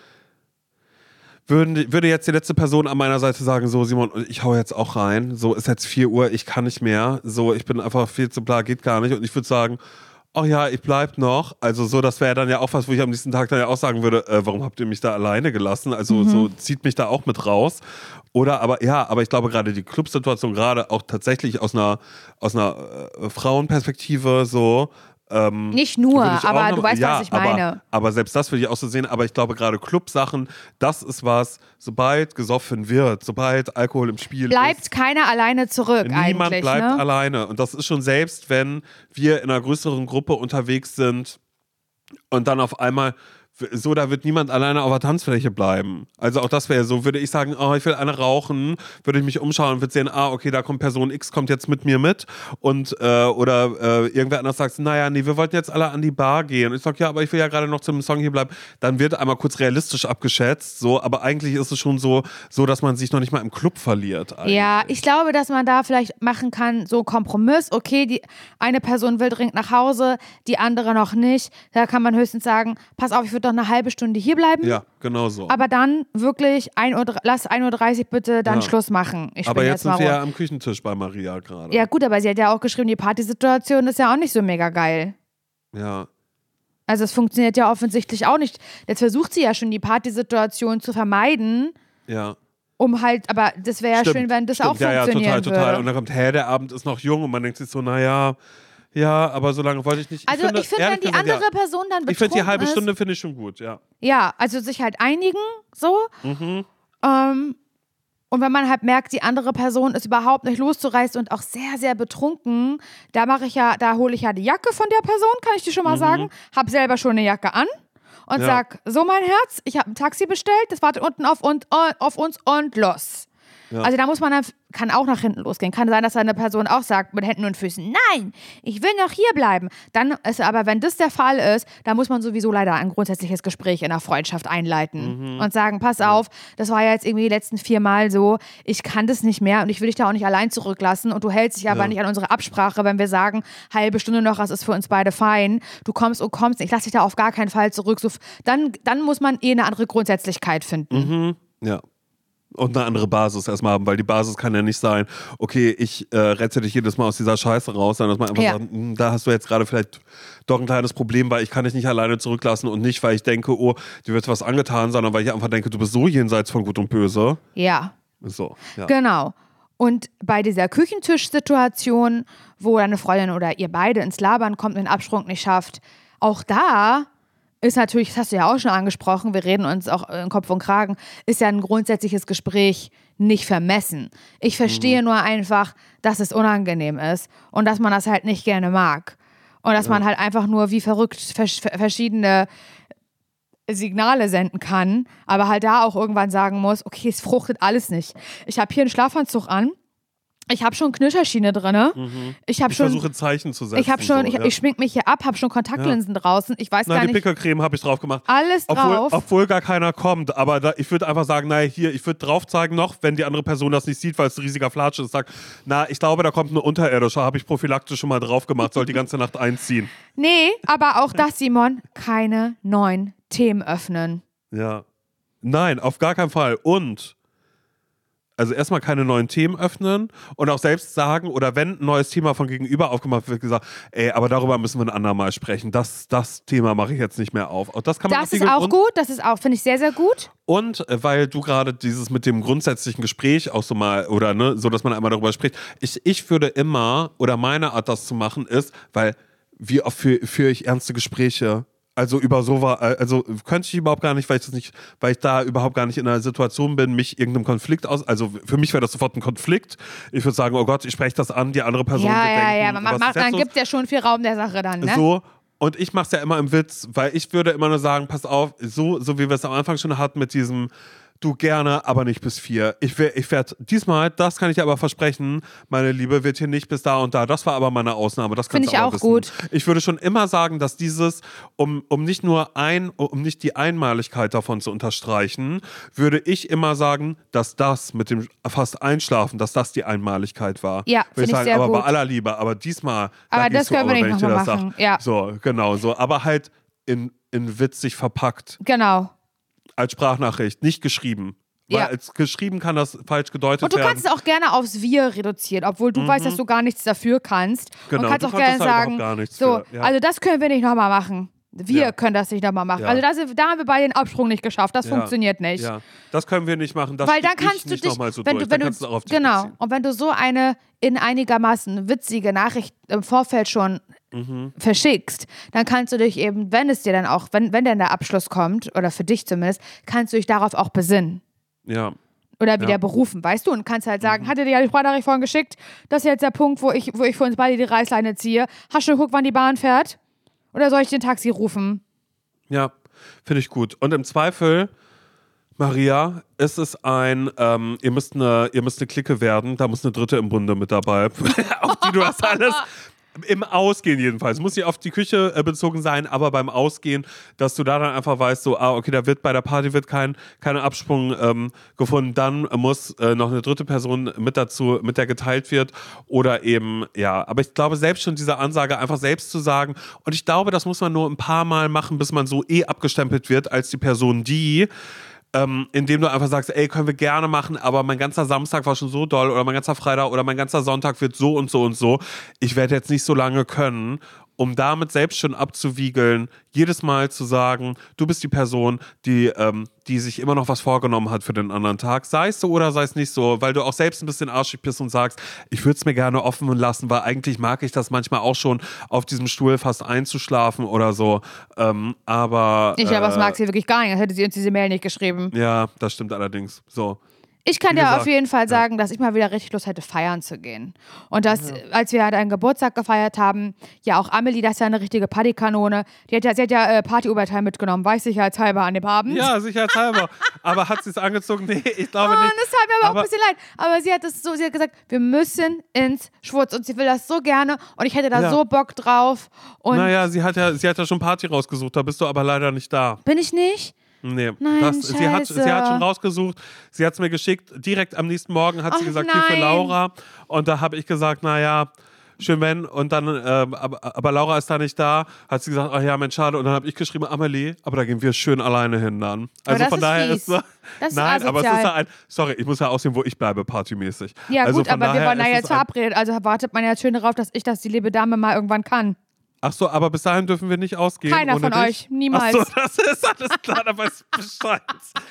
Würde, würde jetzt die letzte Person an meiner Seite sagen, so Simon, ich hau jetzt auch rein, so ist jetzt vier Uhr, ich kann nicht mehr, so ich bin einfach viel zu bla, geht gar nicht, und ich würde sagen, oh ja, ich bleib noch, also so, das wäre dann ja auch was, wo ich am nächsten Tag dann ja auch sagen würde, äh, warum habt ihr mich da alleine gelassen, also mhm. so zieht mich da auch mit raus, oder aber, ja, aber ich glaube gerade die Clubsituation, gerade auch tatsächlich aus einer, aus einer äh, Frauenperspektive so, Ähm,
Nicht nur, aber noch, du weißt,
ja,
was ich meine.
Aber, aber selbst das würde ich auch so sehen. Aber ich glaube, gerade Clubsachen, das ist was, sobald gesoffen wird, sobald Alkohol im Spiel
bleibt
ist.
Bleibt keiner alleine zurück
niemand
eigentlich.
Niemand bleibt
ne?
alleine. Und das ist schon selbst, wenn wir in einer größeren Gruppe unterwegs sind und dann auf einmal so, da wird niemand alleine auf der Tanzfläche bleiben. Also auch das wäre so, würde ich sagen, oh, ich will eine rauchen, würde ich mich umschauen und würde sehen, ah, okay, da kommt Person X, kommt jetzt mit mir mit und äh, oder äh, irgendwer anders sagt, naja, nee, wir wollten jetzt alle an die Bar gehen. Und ich sage, ja, aber ich will ja gerade noch zum Song hier bleiben. Dann wird einmal kurz realistisch abgeschätzt, so, aber eigentlich ist es schon so, so, dass man sich noch nicht mal im Club verliert. Eigentlich.
Ja, ich glaube, dass man da vielleicht machen kann, so Kompromiss, okay, die eine Person will dringend nach Hause, die andere noch nicht. Da kann man höchstens sagen, pass auf, ich würde eine halbe Stunde hier bleiben.
Ja, genau so.
Aber dann wirklich, ein Uhr, lass ein Uhr dreißig bitte dann ja. Schluss machen. Ich
aber jetzt, jetzt sind wir
rum.
ja am Küchentisch bei Maria gerade.
Ja gut, aber sie hat ja auch geschrieben, die Partysituation ist ja auch nicht so mega geil.
Ja.
Also es funktioniert ja offensichtlich auch nicht. Jetzt versucht sie ja schon, die Partysituation zu vermeiden.
Ja.
Um halt, aber das wäre ja
stimmt,
schön, wenn das
stimmt.
auch funktionieren würde.
Ja, ja, total, total. Und dann kommt, hä, der Abend ist noch jung und man denkt sich so, naja, ja, aber so lange wollte ich nicht.
Also ich finde, ich find, wenn die
gesagt,
andere
ja,
Person dann betrunken
ich finde, die halbe
ist,
Stunde finde ich schon gut, ja.
Ja, also sich halt einigen, so.
Mhm.
Ähm, und wenn man halt merkt, die andere Person ist überhaupt nicht loszureißen und auch sehr, sehr betrunken, da mache ich ja, da hole ich ja die Jacke von der Person, kann ich dir schon mal mhm. sagen. Hab selber schon eine Jacke an und ja. sag, so mein Herz, ich habe ein Taxi bestellt, das wartet unten auf, und, auf uns und los. Ja. Also da muss man dann, kann auch nach hinten losgehen. Kann sein, dass eine Person auch sagt mit Händen und Füßen, nein, ich will noch hier bleiben. Dann ist aber, wenn das der Fall ist, dann muss man sowieso leider ein grundsätzliches Gespräch in der Freundschaft einleiten mhm. und sagen, pass ja. auf, das war ja jetzt irgendwie die letzten vier Mal so, ich kann das nicht mehr und ich will dich da auch nicht allein zurücklassen und du hältst dich aber ja. nicht an unsere Absprache, wenn wir sagen, halbe Stunde noch, das ist für uns beide fein, du kommst und kommst, ich lasse dich da auf gar keinen Fall zurück. So, dann, dann muss man eh eine andere Grundsätzlichkeit finden.
Mhm. Ja. Und eine andere Basis erstmal haben, weil die Basis kann ja nicht sein, okay, ich äh, rette dich jedes Mal aus dieser Scheiße raus, sondern dass man einfach
ja.
sagt, da hast du jetzt gerade vielleicht doch ein kleines Problem, weil ich kann dich nicht alleine zurücklassen und nicht, weil ich denke, oh, dir wird was angetan, sondern weil ich einfach denke, du bist so jenseits von Gut und Böse.
Ja.
So, ja.
Genau. Und bei dieser Küchentisch-Situation, wo deine Freundin oder ihr beide ins Labern kommt und den Absprung nicht schafft, auch da ist natürlich, das hast du ja auch schon angesprochen, wir reden uns auch in Kopf und Kragen, ist ja ein grundsätzliches Gespräch nicht vermessen. Ich verstehe mhm. nur einfach, dass es unangenehm ist und dass man das halt nicht gerne mag. Und dass ja. man halt einfach nur wie verrückt vers- verschiedene Signale senden kann, aber halt da auch irgendwann sagen muss, okay, es fruchtet alles nicht. Ich habe hier einen Schlafanzug an, Ich habe schon Knöcherschiene drin.
Mhm.
Ich, hab
ich
schon,
versuche Zeichen zu setzen.
Ich habe schon,
so,
ich,
ja.
ich schmink mich hier ab, habe schon Kontaktlinsen ja. draußen. Ich weiß
Nein,
gar
die
nicht.
Pickelcreme habe ich drauf gemacht.
Alles
obwohl,
drauf.
Obwohl gar keiner kommt. Aber da, ich würde einfach sagen, naja, hier, ich würde drauf zeigen noch, wenn die andere Person das nicht sieht, weil es ein riesiger Flatsch ist, sagt, na, ich glaube, da kommt eine unterirdische, habe ich prophylaktisch schon mal drauf gemacht, soll die ganze Nacht einziehen.
Nee, aber auch das, Simon, keine neuen Themen öffnen.
Ja. Nein, auf gar keinen Fall. Und also erstmal keine neuen Themen öffnen und auch selbst sagen, oder wenn ein neues Thema von gegenüber aufgemacht wird, gesagt, ey, aber darüber müssen wir ein andermal sprechen. Das, das Thema mache ich jetzt nicht mehr auf. Auch das kann man
Das ist auch gut, das ist auch, finde ich, sehr, sehr gut.
Und äh, weil du gerade dieses mit dem grundsätzlichen Gespräch auch so mal, oder ne, so, dass man einmal darüber spricht, ich, ich würde immer, oder meine Art, das zu machen, ist, weil wie oft führe führ ich ernste Gespräche. Also über sowas, also könnte ich überhaupt gar nicht, weil ich das nicht, weil ich da überhaupt gar nicht in einer Situation bin, mich irgendeinem Konflikt aus, also für mich wäre das sofort ein Konflikt. Ich würde sagen, oh Gott, ich spreche das an, die andere Person
ja,
wird
ja,
denken,
ja, man macht,
was
dann gibt es ja schon viel Raum der Sache dann, ne?
So, und ich mache es ja immer im Witz, weil ich würde immer nur sagen, pass auf, so, so wie wir es am Anfang schon hatten mit diesem du gerne, aber nicht bis vier. Ich, ich werde diesmal, das kann ich aber versprechen, meine Liebe, wird hier nicht bis da und da. Das war aber meine Ausnahme. Das kannst
Finde ich
du
auch
wissen.
gut.
Ich würde schon immer sagen, dass dieses, um, um nicht nur ein, um nicht die Einmaligkeit davon zu unterstreichen, würde ich immer sagen, dass das mit dem fast Einschlafen, dass das die Einmaligkeit war.
Ja, finde ich, ich sehr
aber
gut.
bei aller Liebe, aber diesmal.
Aber
da
das können
du,
wir
aber,
nicht nochmal machen. Ja.
So, genau so. Aber halt in, in witzig verpackt.
Genau.
Als Sprachnachricht, nicht geschrieben. Weil
Ja.
als geschrieben kann das falsch gedeutet
Und du
werden.
kannst es auch gerne aufs Wir reduzieren, obwohl du
Mhm.
weißt, dass du gar nichts dafür kannst.
Genau,
und kannst
du
auch
konntest
gerne
da
sagen,
überhaupt gar nichts
so,
für, ja.
also das können wir nicht nochmal machen. Wir
Ja.
können das nicht nochmal machen.
Ja.
Also das, da haben wir bei den Absprung nicht geschafft. Das
Ja.
funktioniert nicht.
Ja, das können wir nicht machen. Das
Weil dann
spiel
kannst
ich
du
nicht
dich,
noch mal so
wenn
durch.
du, wenn
Dann kannst
du,
du auch auf dich
genau.
beziehen.
Und wenn du so eine in einigermaßen witzige Nachricht im Vorfeld schon
Mhm.
verschickst, dann kannst du dich eben, wenn es dir dann auch, wenn, wenn dann der Abschluss kommt, oder für dich zumindest, kannst du dich darauf auch besinnen.
Ja.
Oder wieder
Ja.
berufen, weißt du? Und kannst halt sagen,
Mhm.
hatte dir ja die Sprachnachricht vorhin geschickt, das ist jetzt der Punkt, wo ich, wo ich für uns beide die Reißleine ziehe. Hast du schon geguckt, wann die Bahn fährt? Oder soll ich den Taxi rufen?
Ja, finde ich gut. Und im Zweifel, Maria, ist es ein, ähm, ihr müsst eine, ihr müsst eine Clique werden, da muss eine Dritte im Bunde mit dabei, auf die du das alles, im Ausgehen jedenfalls, muss nicht auf die Küche äh, bezogen sein, aber beim Ausgehen, dass du da dann einfach weißt, so, ah, okay, da wird bei der Party wird kein, kein Absprung ähm, gefunden, dann muss äh, noch eine dritte Person mit dazu, mit der geteilt wird oder eben, ja, aber ich glaube, selbst schon diese Ansage einfach selbst zu sagen und ich glaube, das muss man nur ein paar Mal machen, bis man so eh abgestempelt wird als die Person, die Ähm, indem du einfach sagst, ey, können wir gerne machen, aber mein ganzer Samstag war schon so doll oder mein ganzer Freitag oder mein ganzer Sonntag wird so und so und so. Ich werde jetzt nicht so lange können, um damit selbst schon abzuwiegeln, jedes Mal zu sagen, du bist die Person, die, ähm, die sich immer noch was vorgenommen hat für den anderen Tag. Sei es so oder sei es nicht so, weil du auch selbst ein bisschen arschig bist und sagst, ich würde es mir gerne offen lassen, weil eigentlich mag ich das manchmal auch schon, auf diesem Stuhl fast einzuschlafen oder so. Ähm, aber
Ich, aber
äh,
das mag sie wirklich gar nicht, das hätte sie uns diese Mail nicht geschrieben.
ja, das stimmt allerdings. So.
Ich kann
Wie
dir
gesagt,
auf jeden Fall
ja.
sagen, dass ich mal wieder richtig Lust hätte, feiern zu gehen. Und dass, als wir halt einen Geburtstag gefeiert haben, ja auch Amelie, das ist ja eine richtige Partykanone, die hat ja, sie hat ja äh, Partyüberteil mitgenommen, weiß sicherheitshalber an dem Abend.
Ja, sicherheitshalber. Aber hat sie es angezogen? Nee, ich glaube
Oh,
nicht.
das tat mir aber,
Aber-
auch ein bisschen leid. Aber sie hat das so, sie hat gesagt, wir müssen ins Schwurz und sie will das so gerne und ich hätte da
Ja.
so Bock drauf. Und
Naja, sie hat ja, sie hat ja schon Party rausgesucht, da bist du aber leider nicht da.
bin ich nicht?
Nee,
Nein,
das, sie, hat,
scheiße.
sie hat schon rausgesucht, sie hat es mir geschickt, direkt am nächsten Morgen hat sie
Ach,
gesagt, hier für
nein.
Laura. Und da habe ich gesagt, naja, schön wenn. Und dann, ähm, aber, aber Laura ist da nicht da, hat sie gesagt, ach ja, Mensch, schade. Und dann habe ich geschrieben, Amelie, aber da gehen wir schön alleine hin dann.
Aber
Also
das
von
ist
daher
fies.
ist so,
Das ist
nein, aber es ist
asozial.
ja ein, sorry, ich muss ja aussehen, wo ich bleibe, partymäßig.
Ja
also
gut,
von
aber wir
daher
waren da
ist es
jetzt
ein-
verabredet, also wartet man ja schön darauf, dass ich das, die liebe Dame, mal irgendwann kann.
Ach so, aber bis dahin dürfen wir nicht ausgehen.
Keiner
ohne
von
dich?
euch, niemals.
Ach so, das ist alles klar, da weiß ich Bescheid.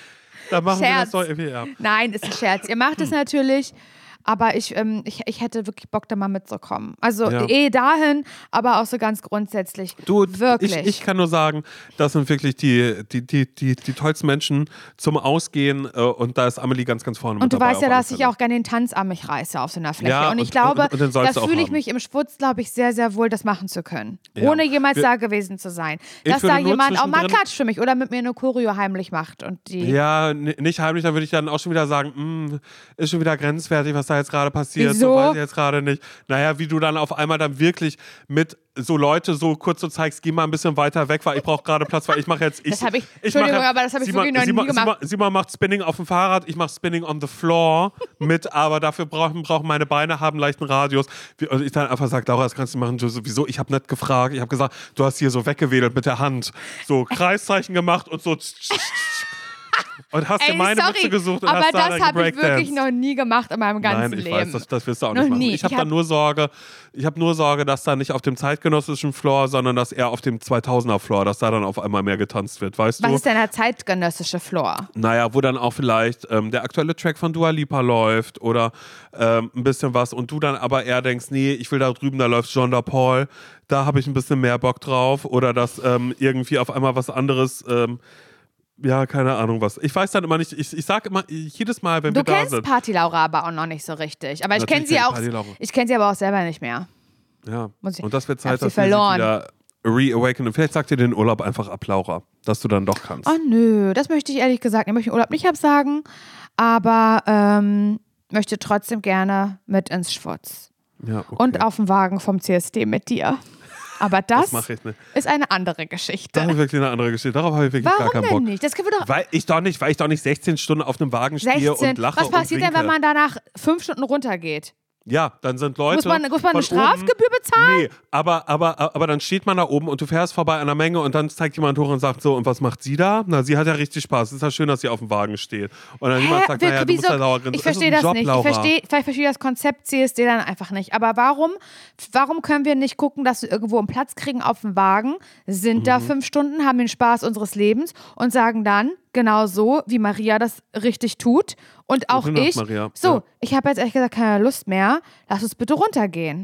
Da machen wir das
Scherz.
doch irgendwie, ja.
Nein, ist ein Scherz. Ihr macht es natürlich, aber ich, ähm, ich, ich hätte wirklich Bock, da mal mitzukommen. Also
Ja.
eh dahin, aber auch so ganz grundsätzlich.
Du,
wirklich.
Ich, ich kann nur sagen, das sind wirklich die, die, die, die, die tollsten Menschen zum Ausgehen äh, und da ist Amelie ganz, ganz vorne mit
Und du
dabei.
weißt ja,
auf alle
dass ich
Fälle.
auch gerne den Tanz an mich reiße auf so einer Fläche.
Ja,
und ich
und-
glaube,
und- und den sollst
da
du auch
fühle ich
haben.
mich im Schwutz, glaube ich, sehr, sehr wohl, das machen zu können.
Ja.
Ohne jemals
Wir-
da gewesen zu sein.
Ich
Dass
würde
da
nur
jemand auch mal
zwischendrin-
klatscht für mich oder mit mir eine Choreo heimlich macht. Und die
Ja, n- nicht heimlich, dann würde ich dann auch schon wieder sagen, mh, ist schon wieder grenzwertig, was da jetzt gerade passiert,
Wieso?
so weiß ich jetzt gerade nicht. Naja, wie du dann auf einmal dann wirklich mit so Leute so kurz so zeigst, geh mal ein bisschen weiter weg, weil ich brauche gerade Platz, weil ich mache jetzt... Ich,
das habe ich,
ich
Entschuldigung,
mache,
aber das habe ich
Simon,
wirklich noch
Simon,
nie gemacht.
Simon, Simon macht Spinning auf dem Fahrrad, ich mache Spinning on the floor mit, aber dafür brauchen, brauchen meine Beine, haben leichten Radius. Und ich dann einfach sage, Laura, das kannst du machen. Du sowieso, ich habe nicht gefragt, ich habe gesagt, du hast hier so weggewedelt mit der Hand, so Kreiszeichen gemacht und so... Und hast
Ey,
dir meine
sorry,
Mütze gesucht und
aber
hast da
das habe ich wirklich
Breakdance.
noch nie gemacht in meinem ganzen
Nein, ich
Leben.
weiß, das, das wirst du auch
Noch
nicht machen.
nie.
Ich habe
Ich
da
hab-
nur Sorge, ich habe nur Sorge, dass da nicht auf dem zeitgenössischen Floor, sondern dass eher auf dem zweitausender Floor, dass da dann auf einmal mehr getanzt wird, weißt
Was
du?
ist denn der zeitgenössische Floor?
Naja, wo dann auch vielleicht ähm, der aktuelle Track von Dua Lipa läuft oder ähm, ein bisschen was und du dann aber eher denkst, nee, ich will da drüben, da läuft Jean Paul, da habe ich ein bisschen mehr Bock drauf oder dass ähm, irgendwie auf einmal was anderes... Ähm, ja, keine Ahnung was. Ich weiß dann immer nicht, ich, ich sage immer, jedes Mal, wenn
Du
wir da
kennst
sind.
Party Laura aber auch noch nicht so richtig. Aber ich kenne
Natürlich
sie
kenn ich
auch.
Party Laura.
Ich kenne sie aber auch selber nicht mehr.
Ja,
Muss ich-
und das wird
ich hab
Zeit,
sie
dass wir sie
verloren.
wieder reawaken. Vielleicht sagt ihr den Urlaub einfach ab, Laura, dass du dann doch kannst.
Oh nö, das möchte ich ehrlich gesagt, ich möchte den Urlaub nicht absagen, aber ähm, möchte trotzdem gerne mit ins Schwutz.
Ja, okay.
Und auf dem Wagen vom C S D mit dir. Aber das,
Das mache ich nicht.
ist eine andere Geschichte.
Das ist wirklich eine andere Geschichte. Darauf habe ich wirklich
Warum
gar keinen
denn
Bock.
nicht? Das können wir doch
Weil ich doch nicht, weil ich doch nicht sechzehn Stunden auf einem Wagen stehe
sechzehn.
und lache
Was passiert
und
denn, wenn
winke.
man danach fünf Stunden runtergeht?
Ja, dann sind Leute.
Muss man, muss man eine
von oben-
Strafgebühr bezahlen?
Nee, aber, aber, aber dann steht man da oben und du fährst vorbei an einer Menge und dann zeigt jemand hoch und sagt so, und was macht sie da? Na, sie hat ja richtig Spaß. Es ist ja schön, dass sie auf dem Wagen steht. Und dann jemand sagt,
Wir-
naja, du musst
wieso-
ja sauer grinsen.
Ich verstehe das nicht. Ich verstehe, vielleicht verstehe ich das Konzept C S D dann einfach nicht. Aber warum, warum können wir nicht gucken, dass wir irgendwo einen Platz kriegen auf dem Wagen, sind
Mhm.
da fünf Stunden, haben den Spaß unseres Lebens und sagen dann, genau so, wie Maria das richtig tut und auch
Gute Nacht,
ich,
Maria.
so,
Ja.
ich habe jetzt ehrlich gesagt keine Lust mehr, lass uns bitte runtergehen.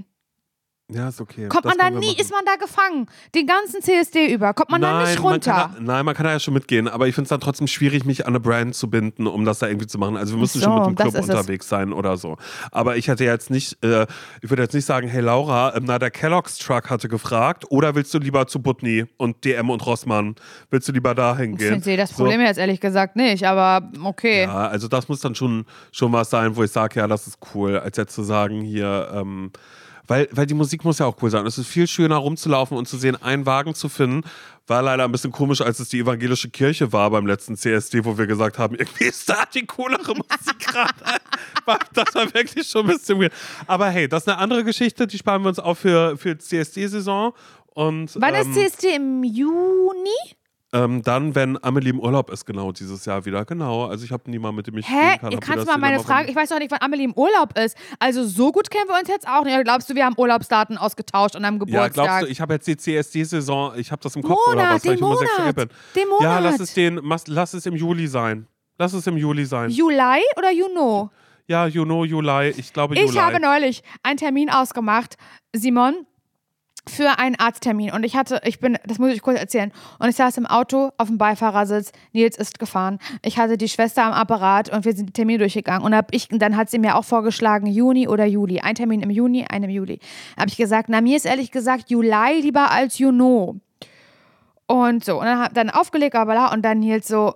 Ja, ist okay.
Kommt
Das
man da
können wir
nie,
machen.
ist man da gefangen? Den ganzen C S D über, kommt man da nicht
Man
runter?
kann da, nein, man kann da ja schon mitgehen, aber ich finde es dann trotzdem schwierig, mich an eine Brand zu binden, um das da irgendwie zu machen. Also wir müssen
Ach so,
schon mit dem
das
Club
ist es.
unterwegs sein oder so. Aber ich hätte jetzt nicht, äh, ich würde jetzt nicht sagen, hey Laura, ähm, na der Kellogg's Truck hatte gefragt, oder willst du lieber zu Butni und D M und Rossmann? Willst du lieber dahin
Ich
gehen?
sehe das
So.
Problem jetzt ehrlich gesagt nicht, aber okay.
Ja, also das muss dann schon, schon was sein, wo ich sage, ja, das ist cool, als jetzt zu sagen, hier, ähm, weil, weil die Musik muss ja auch cool sein. Es ist viel schöner rumzulaufen und zu sehen, einen Wagen zu finden. War leider ein bisschen komisch, als es die evangelische Kirche war beim letzten C S D, wo wir gesagt haben, irgendwie ist da die coolere Musik gerade. Das war wirklich schon ein bisschen weird. Aber hey, das ist eine andere Geschichte, die sparen wir uns auf für, für C S D-Saison. Und,
Wann
ähm,
ist C S D? Im Juni?
Ähm, dann, wenn Amelie im Urlaub ist, genau, dieses Jahr wieder. Genau, also ich habe niemanden, mit dem ich
Hä?
spielen kann.
Ihr
Habt ihr
kannst
das
mal meine
wieder
Frage, ich weiß doch nicht, wann Amelie im Urlaub ist. Also so gut kennen wir uns jetzt auch nicht. Oder glaubst du, wir haben Urlaubsdaten ausgetauscht an einem
Ja,
Geburtstag?
glaubst du, ich habe jetzt die C S D-Saison, ich habe das im Kopf
Monat,
oder was, weil
den
ich immer sechs
Monat,
bin.
den Monat.
Ja, lass es, den, mas- lass es im Juli sein. Lass es im Juli sein.
Juli oder Juno?
Ja, you know, Juli, ich glaube Juli.
Ich habe neulich einen Termin ausgemacht, Simon, für einen Arzttermin. Und ich hatte, ich bin, das muss ich kurz erzählen. Und ich saß im Auto auf dem Beifahrersitz. Nils ist gefahren. Ich hatte die Schwester am Apparat und wir sind die Termine durchgegangen. Und hab ich, dann hat sie mir auch vorgeschlagen, Juni oder Juli. Ein Termin im Juni, einen im Juli. Habe ich gesagt, na, mir ist ehrlich gesagt Juli lieber als Juno. Und so. Und dann hab dann aufgelegt, aber und dann Nils so,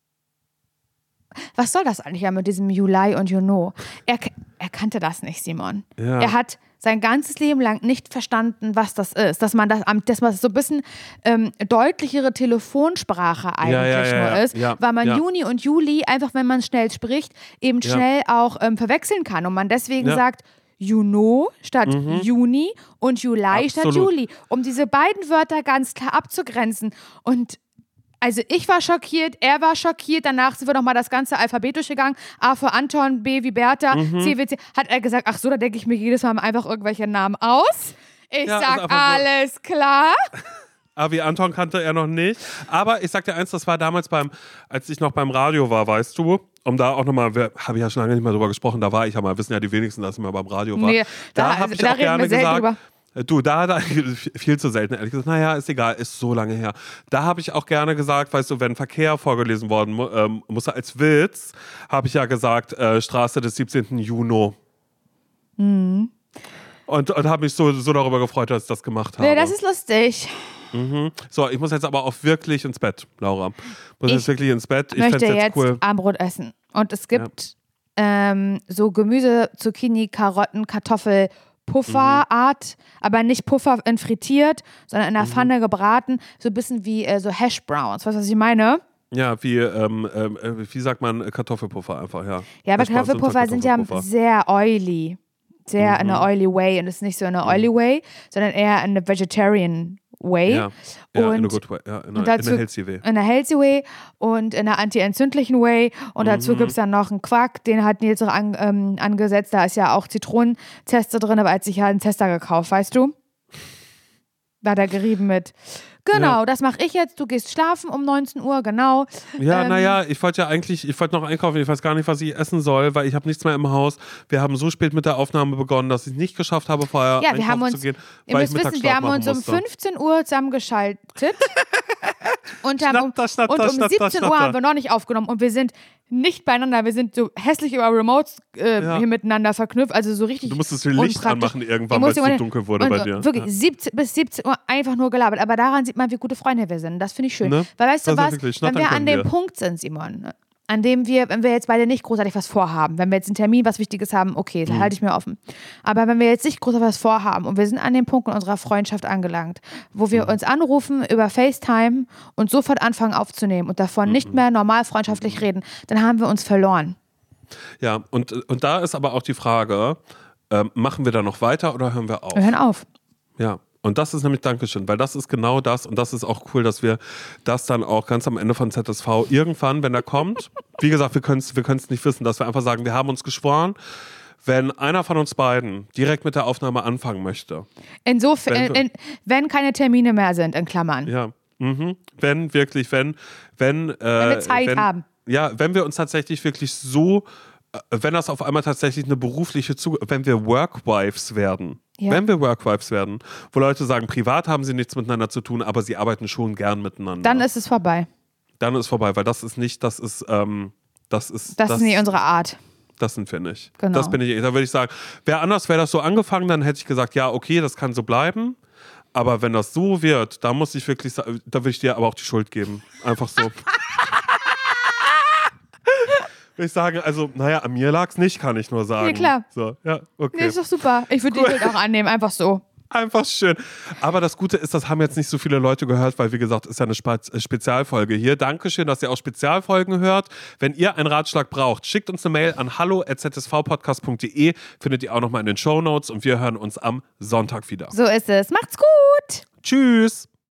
was soll das eigentlich ja mit diesem Juli und Juno? Er, er kannte das nicht, Simon.
Ja.
Er hat sein ganzes Leben lang nicht verstanden, was das ist. Dass man das, dass man so ein bisschen ähm, deutlichere Telefonsprache eigentlich
Ja, ja, ja,
nur
ja.
ist,
Ja,
weil man
ja.
Juni und Juli einfach, wenn man schnell spricht, eben
Ja.
schnell auch ähm, verwechseln kann. Und man deswegen
Ja.
sagt, Juno statt Juni und Juli statt
Absolut.
Juli, um diese beiden Wörter ganz klar abzugrenzen. Und also ich war schockiert, er war schockiert, danach sind wir nochmal das ganze Alphabet durchgegangen. A für Anton, B wie Bertha,
Mhm.
C wie C. Hat er gesagt, ach so, da denke ich mir jedes Mal einfach irgendwelche Namen aus. Ich
Ja, ist
sag,
einfach so.
alles klar.
Avi Anton kannte er noch nicht. Aber ich sag dir eins, das war damals beim, als ich noch beim Radio war, weißt du, um da auch nochmal, habe ich ja schon lange nicht mehr drüber gesprochen, da war ich ja mal, wissen ja die wenigsten, dass ich mal beim Radio war.
Nee, da-
da habe ich
da
auch
reden wir
gerne
selten
gesagt,
drüber.
du, da, da, viel zu selten, ehrlich gesagt, naja, ist egal, ist so lange her. Da habe ich auch gerne gesagt, weißt du, wenn Verkehr vorgelesen worden mu- ähm, muss, als Witz, habe ich ja gesagt, äh, Straße des siebzehnten Juni.
Mhm.
Und, und habe mich so, so darüber gefreut, dass ich das gemacht habe.
Nee, das ist lustig.
Mhm. So, ich muss jetzt aber auch wirklich ins Bett, Laura. Muss
Ich
jetzt wirklich ins Bett. Ich
möchte
fänd's
jetzt
jetzt cool.
Abendbrot essen. Und es gibt ähm, so Gemüse, Zucchini, Karotten, Kartoffel, Pufferart, mhm. aber nicht Puffer in frittiert, sondern in der mhm. Pfanne gebraten, so ein bisschen wie äh, so Hash Browns. Weißt du, was ich meine?
Ja, wie, ähm, ähm, wie sagt man, Kartoffelpuffer einfach, ja.
Ja, aber Kartoffelpuffer sind ja sehr oily. Sehr mhm. in a oily way. Und es ist nicht so in a oily mhm. way, sondern eher in a vegetarian way.
Ja, ja
und,
in a good way. Ja, in a,
dazu,
in a healthy way.
In a healthy way und in a anti-entzündlichen way. Und mhm. dazu gibt es dann noch einen Quark, den hat Nils auch an, ähm, angesetzt. Da ist ja auch Zitronenzeste drin, aber als ich halt einen Tester gekauft, weißt du? Da hat er gerieben mit. Genau, ja. Das mache ich jetzt. Du gehst schlafen um neunzehn Uhr, genau.
Ja,
ähm,
naja, ich wollte ja eigentlich, ich wollte noch einkaufen, ich weiß gar nicht, was ich essen soll, weil ich habe nichts mehr im Haus. Wir haben so spät mit der Aufnahme begonnen, dass ich es nicht geschafft habe, vorher
ja, wir
einkaufen
haben uns,
zu gehen.
Ihr müsst wissen, wir haben uns um fünfzehn Uhr zusammengeschaltet. Und, haben um,
schnatter, schnatter,
und um
schnatter,
siebzehn
schnatter.
Uhr haben wir noch nicht aufgenommen und wir sind nicht beieinander, wir sind so hässlich über Remotes äh, ja. hier miteinander verknüpft, also so richtig.
Du musstest das Licht anmachen irgendwann, weil es so dunkel wurde
und,
bei dir.
Wirklich,
ja.
siebzehn, bis siebzehn Uhr einfach nur gelabert, aber daran sieht man, wie gute Freunde wir sind. Das finde ich schön. Ne? Weil weißt du was, wenn wir an dem wir. Punkt sind, Simon, an dem wir, wenn wir jetzt beide nicht großartig was vorhaben, wenn wir jetzt einen Termin, was Wichtiges haben, okay, da mhm. halte ich mir offen. Aber wenn wir jetzt nicht großartig was vorhaben und wir sind an dem Punkt in unserer Freundschaft angelangt, wo wir mhm. uns anrufen über FaceTime und sofort anfangen aufzunehmen und davon mhm. nicht mehr normal freundschaftlich mhm. reden, dann haben wir uns verloren.
Ja, und, und da ist aber auch die Frage, äh, machen wir da noch weiter oder hören wir auf?
Wir hören auf.
Ja. Und das ist nämlich Dankeschön, weil das ist genau das und das ist auch cool, dass wir das dann auch ganz am Ende von Z S V irgendwann, wenn er kommt, wie gesagt, wir können es wir können's nicht wissen, dass wir einfach sagen, wir haben uns geschworen, wenn einer von uns beiden direkt mit der Aufnahme anfangen möchte.
Insofern, wenn, in, wenn keine Termine mehr sind, in Klammern.
Ja, mhm. wenn wirklich, wenn, wenn, äh,
wenn wir Zeit
wenn,
haben.
Ja, wenn wir uns tatsächlich wirklich so, wenn das auf einmal tatsächlich eine berufliche, Zug wenn wir Workwives werden. Ja. Wenn wir Workwives werden, wo Leute sagen, privat haben sie nichts miteinander zu tun, aber sie arbeiten schon gern miteinander.
Dann ist es vorbei.
Dann ist es vorbei, weil das ist nicht, das ist, ähm, das ist...
Das, das ist nicht unsere Art.
Das sind wir nicht.
Genau.
Das bin ich, da würde ich sagen, wer anders wäre das so angefangen, dann hätte ich gesagt, ja, okay, das kann so bleiben. Aber wenn das so wird, da muss ich wirklich sagen, da würde ich dir aber auch die Schuld geben. Einfach so. Würde ich sagen, also, naja, an mir lag es nicht, kann ich nur sagen.
Ja, klar.
So, ja, okay.
Nee, ist doch super. Ich würde die Schuld auch annehmen, einfach so.
Einfach schön. Aber das Gute ist, das haben jetzt nicht so viele Leute gehört, weil, wie gesagt, ist ja eine Spe- Spezialfolge hier. Dankeschön, dass ihr auch Spezialfolgen hört. Wenn ihr einen Ratschlag braucht, schickt uns eine Mail an hallo at z s v podcast punkt d e. Findet ihr auch nochmal in den Shownotes und wir hören uns am Sonntag wieder.
So ist es. Macht's gut.
Tschüss.